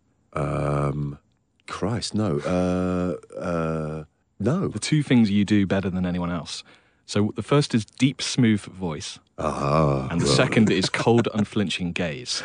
Um, Christ, no. Uh, uh, no. The two things you do better than anyone else. So the first is deep, smooth voice, Ah. and the second is cold, unflinching gaze.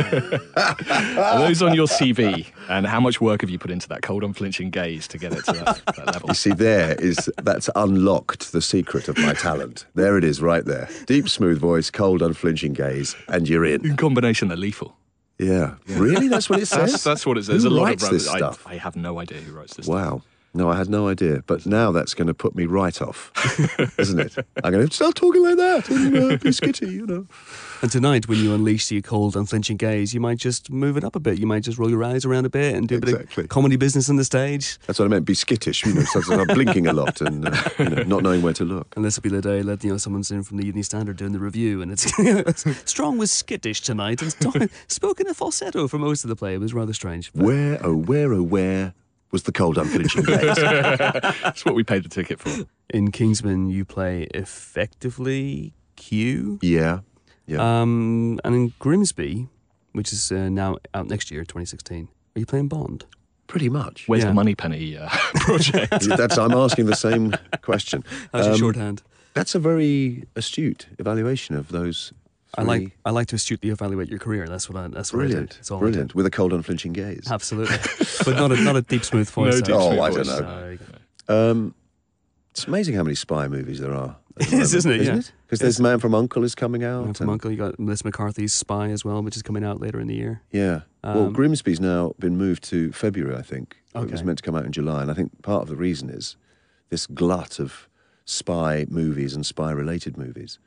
Are those on your C V? And how much work have you put into that cold, unflinching gaze to get it to that, that level? You see, there is, that's unlocked the secret of my talent. There it is, right there. Deep, smooth voice, cold, unflinching gaze, and you're in. In combination, they're lethal. Yeah. Really? That's what it says? That's, that's what it says. There's a Who lot writes of this I, stuff? I have no idea who writes this stuff. Wow. No, I had no idea. But now that's going to put me right off, isn't it? I'm going to start talking like that and uh, be skitty, you know. And tonight, when you unleash your cold, unflinching gaze, you might just move it up a bit. You might just roll your eyes around a bit and do a Exactly. bit of comedy business on the stage. That's what I meant, be skittish, you know, so I'm blinking a lot and uh, you know, not knowing where to look. And this will be the day that, you know, someone's in from the Evening Standard doing the review, and it's Strong was skittish tonight and talk, spoke in a falsetto for most of the play. It was rather strange. Where, oh, where, oh, where was the cold, unflinching gaze? That's what we paid the ticket for. In Kingsman, you play effectively Q. Yeah. Yeah. Um, and in Grimsby, which is uh, now out next year, twenty sixteen, are you playing Bond? Pretty much. Where's Yeah. the Moneypenny uh, project? That's, I'm asking the same question. How's your Um, shorthand? That's a very astute evaluation of those. I three. like I like to astutely evaluate your career. That's what I. That's what I Brilliant. did. It's all Brilliant. With a cold, unflinching gaze. I did. Absolutely, but not a not a deep smooth voice. No I- deep Oh, smooth I voice. don't know. No, there you go. Um, it's amazing how many spy movies there are. at the It is, moment, isn't it? Yeah. Because there's Yes. Man from Uncle is coming out. And from and- Uncle, you got Melissa McCarthy's Spy as well, which is coming out later in the year. Yeah. well, Um, Grimsby's now been moved to February, I think. It was Okay. meant to come out in July. And I think part of the reason is this glut of spy movies and spy-related movies.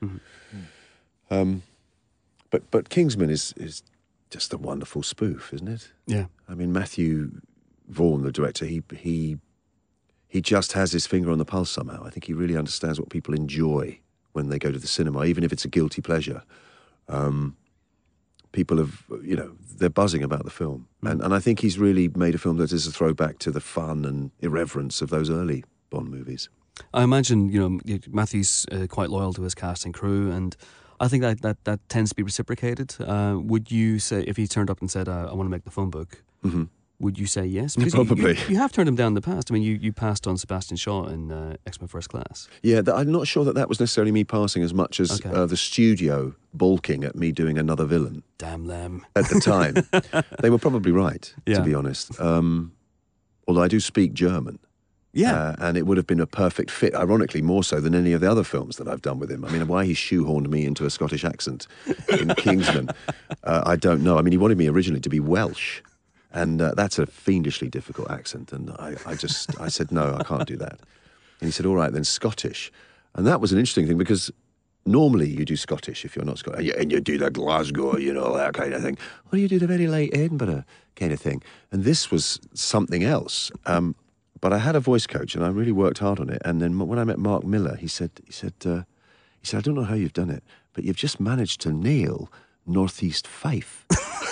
Mm-hmm. Um, but but Kingsman is, is just a wonderful spoof, isn't it? Yeah, I mean, Matthew Vaughn, the director, he he he just has his finger on the pulse somehow. I think he really understands what people enjoy when they go to the cinema, even if it's a guilty pleasure. Um, people have, you know, they're buzzing about the film. And, and I think he's really made a film that is a throwback to the fun and irreverence of those early Bond movies. I imagine you know Matthew's uh, quite loyal to his cast and crew, and I think that that, that tends to be reciprocated. Uh, would you say if he turned up and said, uh, "I want to make the phone book"? Mm-hmm. Would you say yes? Because you- Probably. You, you have turned him down in the past. I mean, you, you passed on Sebastian Shaw in uh, X-Men First Class. Yeah, th- I'm not sure that that was necessarily me passing as much as Okay. uh, the studio balking at me doing another villain Damn them. at the time. They were probably right, Yeah. to be honest. Um, although I do speak German. Yeah. Uh, and it would have been a perfect fit, ironically, more so than any of the other films that I've done with him. I mean, why he shoehorned me into a Scottish accent in Kingsman, uh, I don't know. I mean, he wanted me originally to be Welsh, and uh, that's a fiendishly difficult accent. And I, I just, I said, no, I can't do that. And he said, all right, then Scottish. And that was an interesting thing because normally you do Scottish if you're not Scottish, and you do the Glasgow, you know, that kind of thing. Or you do the very light Edinburgh kind of thing. And this was something else. Um, But I had a voice coach, and I really worked hard on it. And then when I met Mark Miller, he said, "He said, uh, he said, I don't know how you've done it, but you've just managed to nail Northeast Fife."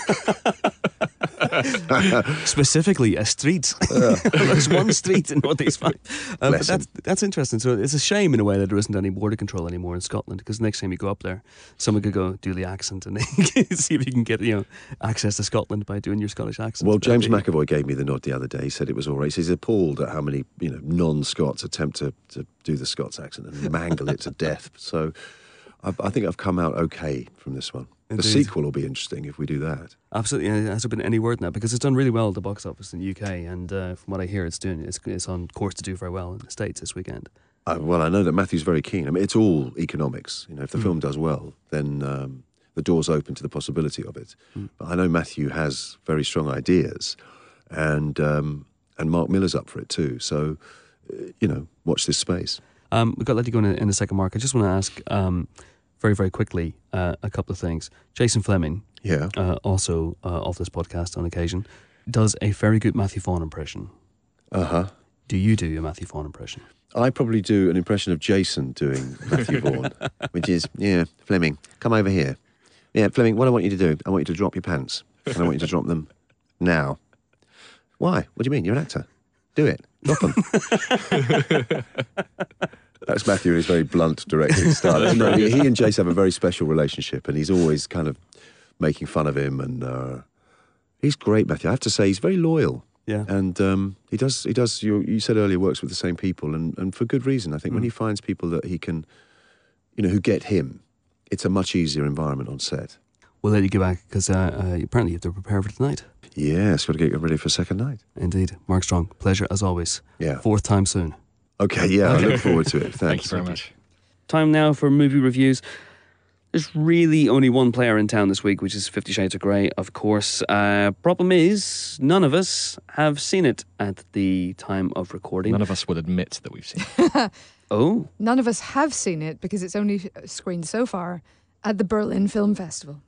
Specifically, a street. There's one street in North East Fife. Uh, but Bless that's that's interesting. So it's a shame in a way that there isn't any border control anymore in Scotland, because next time you go up there, someone could go do the accent and see if you can get you know access to Scotland by doing your Scottish accent. Well, That'd James be- McAvoy gave me the nod the other day. He said it was all right. He's appalled at how many you know non-Scots attempt to, to do the Scots accent and mangle it to death. So I, I think I've come out okay from this one. Indeed. The sequel will be interesting if we do that. Absolutely, and it hasn't been any word now because it's done really well at the box office in the U K, and uh, from what I hear, it's doing it's, it's on course to do very well in the States this weekend. Uh, well, I know that Matthew's very keen. I mean, it's all economics. You know, if the Mm. film does well, then um, the door's open to the possibility of it. Mm. But I know Matthew has very strong ideas, and um, and Mark Miller's up for it too. So, uh, you know, watch this space. Um, we've got to let you go in a, in a second, Mark. I just want to ask um, very, very quickly uh, a couple of things. Jason Fleming, Yeah. uh, also uh, off this podcast on occasion, does a very good Matthew Vaughn impression. Uh huh. Do you do a Matthew Vaughn impression? I probably do an impression of Jason doing Matthew Vaughn, which is, yeah, Fleming, come over here. Yeah, Fleming, what I want you to do, I want you to drop your pants, and I want you to drop them now. Why? What do you mean? You're an actor. Do it. Drop them. That's Matthew in his very blunt directing style. No, he, he and Jace have a very special relationship, and he's always kind of making fun of him, and uh, he's great, Matthew. I have to say, he's very loyal. Yeah. And um, he does, he does. You, you said earlier, works with the same people, and, and for good reason. I think when he finds people that he can, you know, who get him, it's a much easier environment on set. We'll let you get back because uh, uh, apparently you have to prepare for tonight. Yes, got to get ready for a second night. Indeed. Mark Strong, pleasure as always. Yeah. Fourth time soon. Okay. Yeah, I look forward to it. Thanks. Thank you very much. Time now for movie reviews. There's really only one player in town this week, which is Fifty Shades of Grey, of course. Uh, problem is, none of us have seen it at the time of recording. None of us will admit that we've seen it. Oh. None of us have seen it because it's only screened so far at the Berlin Film Festival.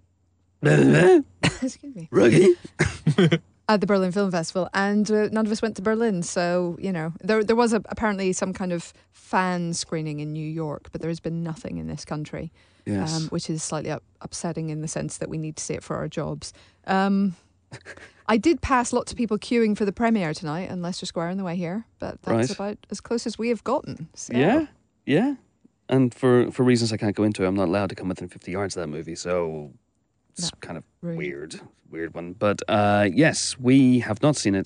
Excuse me. Ruggy. At the Berlin Film Festival, and uh, none of us went to Berlin, so you know there there was a, apparently some kind of fan screening in New York, but there has been nothing in this country, Yes. um, which is slightly up, upsetting in the sense that we need to see it for our jobs. Um, I did pass lots of people queuing for the premiere tonight in Leicester Square on the way here, but that's Right. about as close as we have gotten. So. Yeah, yeah. And for, for reasons I can't go into, I'm not allowed to come within fifty yards of that movie, so it's No, kind of rude. weird. Weird one. But uh, yes, we have not seen it.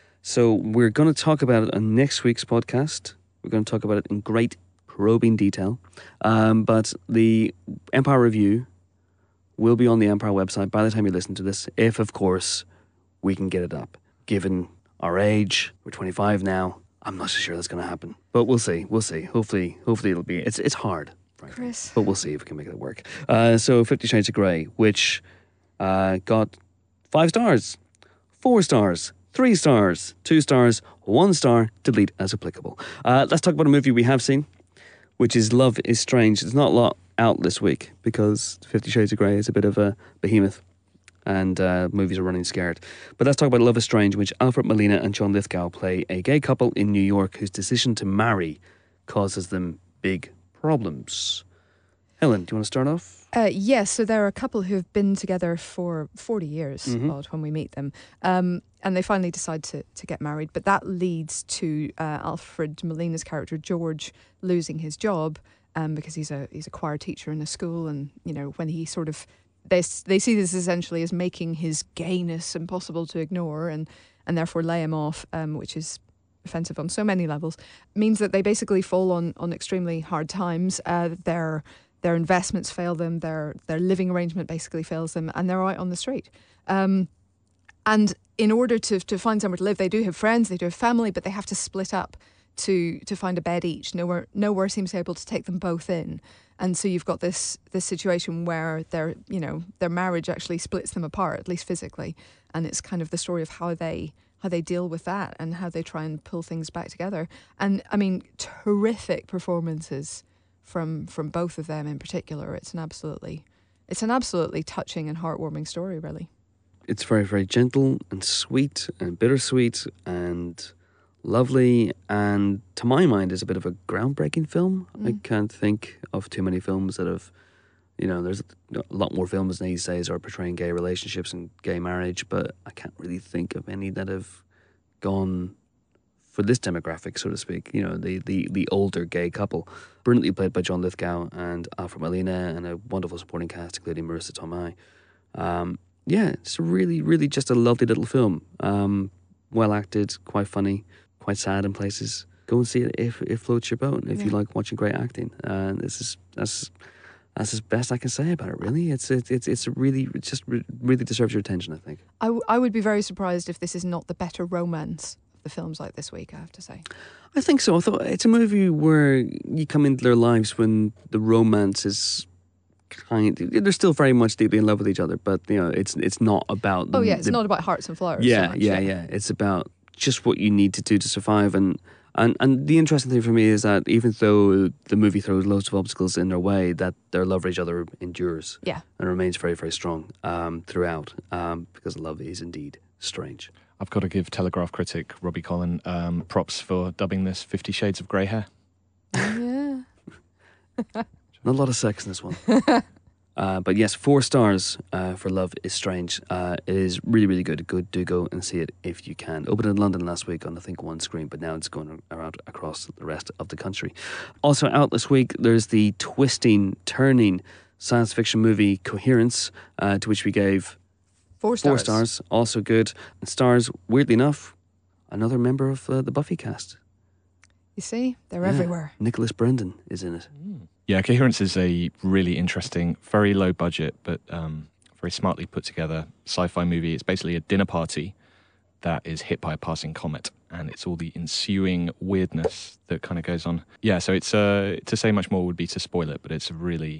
So we're going to talk about it on next week's podcast. We're going to talk about it in great probing detail. Um, but the Empire Review will be on the Empire website by the time you listen to this, if, of course, we can get it up. Given our age, we're twenty-five now. I'm not so sure that's going to happen. But we'll see. We'll see. Hopefully, hopefully it'll be... It's, it's hard, frankly. Chris. But we'll see if we can make it work. Uh, so Fifty Shades of Grey, which uh, got five stars, four stars, three stars, two stars, one star, delete as applicable. Uh, let's talk about a movie we have seen, which is Love is Strange. There's not a lot out this week because Fifty Shades of Grey is a bit of a behemoth and uh, movies are running scared. But let's talk about Love is Strange, which Alfred Molina and John Lithgow play a gay couple in New York whose decision to marry causes them big problems. Helen, do you want to start off? Uh, yes, so there are a couple who have been together for forty years, Mhm. odd when we meet them, um, and they finally decide to, to get married. But that leads to uh, Alfred Molina's character George losing his job um, because he's a he's a choir teacher in a school, and you know when he sort of they they see this essentially as making his gayness impossible to ignore, and and therefore lay him off, um, which is offensive on so many levels. Means that they basically fall on on extremely hard times. Uh, they're Their investments fail them, their their living arrangement basically fails them, and they're out on the street. Um, and in order to to find somewhere to live, they do have friends, they do have family, but they have to split up to to find a bed each. Nowhere nowhere seems able to take them both in, and so you've got this this situation where their you know their marriage actually splits them apart, at least physically, and it's kind of the story of how they how they deal with that and how they try and pull things back together. And I mean, terrific performances from from both of them in particular. It's an absolutely it's an absolutely touching and heartwarming story, really. It's very, very gentle and sweet and bittersweet and lovely, and to my mind is a bit of a groundbreaking film. I Mm. can't think of too many films that have, you know, there's a lot more films these days are portraying gay relationships and gay marriage, but I can't really think of any that have gone for this demographic, so to speak, you know, the, the, the older gay couple, brilliantly played by John Lithgow and Alfred Molina, and a wonderful supporting cast, including Marissa Tomei. Um, yeah, it's really, really just a lovely little film. Um, well acted, quite funny, quite sad in places. Go and see it if it floats your boat, if you Yeah. like watching great acting. Uh, this is that's that's as best I can say about it. Really, it's it's it's, it's really it just re- really deserves your attention, I think. I, w- I would be very surprised if this is not the better romance of the films like this week, I have to say. I think so. I thought it's a movie where you come into their lives when the romance is kind. They're still very much deeply in love with each other, but you know, it's it's not about. Oh yeah, it's the- not about hearts and flowers. so Yeah, much, yeah, yeah. It's about just what you need to do to survive, and and and the interesting thing for me is that even though the movie throws loads of obstacles in their way, that their love for each other endures Yeah. and remains very, very strong um, throughout, um, because love is indeed strange. I've got to give Telegraph critic Robbie Collin um, props for dubbing this Fifty Shades of Grey hair. Yeah. Not a lot of sex in this one. Uh, but yes, four stars uh, for Love is Strange. Uh, it is really, really good. Good, do go and see it if you can. Opened in London last week on, I think, one screen, but now it's going around across the rest of the country. Also out this week, there's the twisting, turning science fiction movie Coherence, uh, to which we gave Four stars. four stars. Also good. And stars, weirdly enough, another member of uh, the Buffy cast. You see, they're Yeah. everywhere. Nicholas Brendan is in it. Yeah, Coherence is a really interesting, very low budget, but um, very smartly put together sci-fi movie. It's basically a dinner party that is hit by a passing comet, and it's all the ensuing weirdness that kind of goes on. Yeah, so it's uh, to say much more would be to spoil it, but it's a really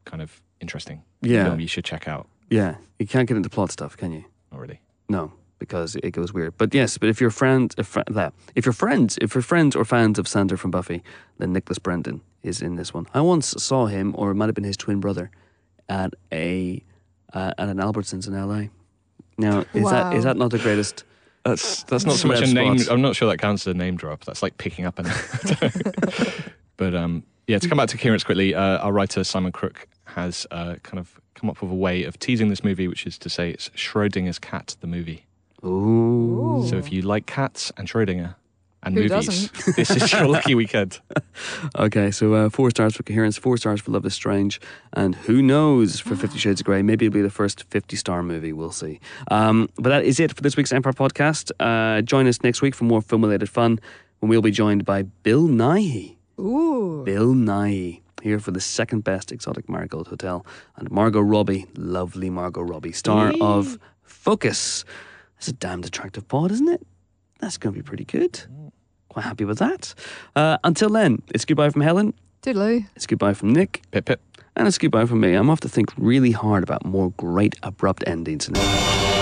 kind of interesting Yeah. film you should check out. Yeah, you can't get into plot stuff, can you? Not really. No, because it goes weird. But yes, but if you're friend, if fr- that, if you're friends, if you're friends or fans of Sander from Buffy, then Nicholas Brendan is in this one. I once saw him, or it might have been his twin brother, at a uh, at an Albertsons in L A. Now, is that is Wow. that not the greatest? That's that's not so much Celeb a name. spots. I'm not sure that counts as a name drop. That's like picking up an. But um, yeah, to come back to Kieran's quickly, uh, our writer Simon Crook has uh, kind of come up with a way of teasing this movie, which is to say it's Schrodinger's cat, the movie. Ooh. Ooh. So if you like cats and Schrodinger and Who movies, doesn't? this is your lucky weekend. Okay, so uh, four stars for Coherence, four stars for Love is Strange, and who knows for Fifty Shades of Grey. Maybe it'll be the first fifty-star movie, we'll see. Um, but that is it for this week's Empire podcast. Uh, join us next week for more film-related fun, when we'll be joined by Bill Nighy. Ooh. Bill Nighy, here for the second best exotic Marigold Hotel, and Margot Robbie, lovely Margot Robbie, star of Focus. That's a damned attractive pod, isn't it? That's going to be pretty good. Quite happy with that. Uh, until then, it's goodbye from Helen, Toodaloo. it's goodbye from Nick, Pip pip. and it's goodbye from me. I'm off to think really hard about more great abrupt endings now.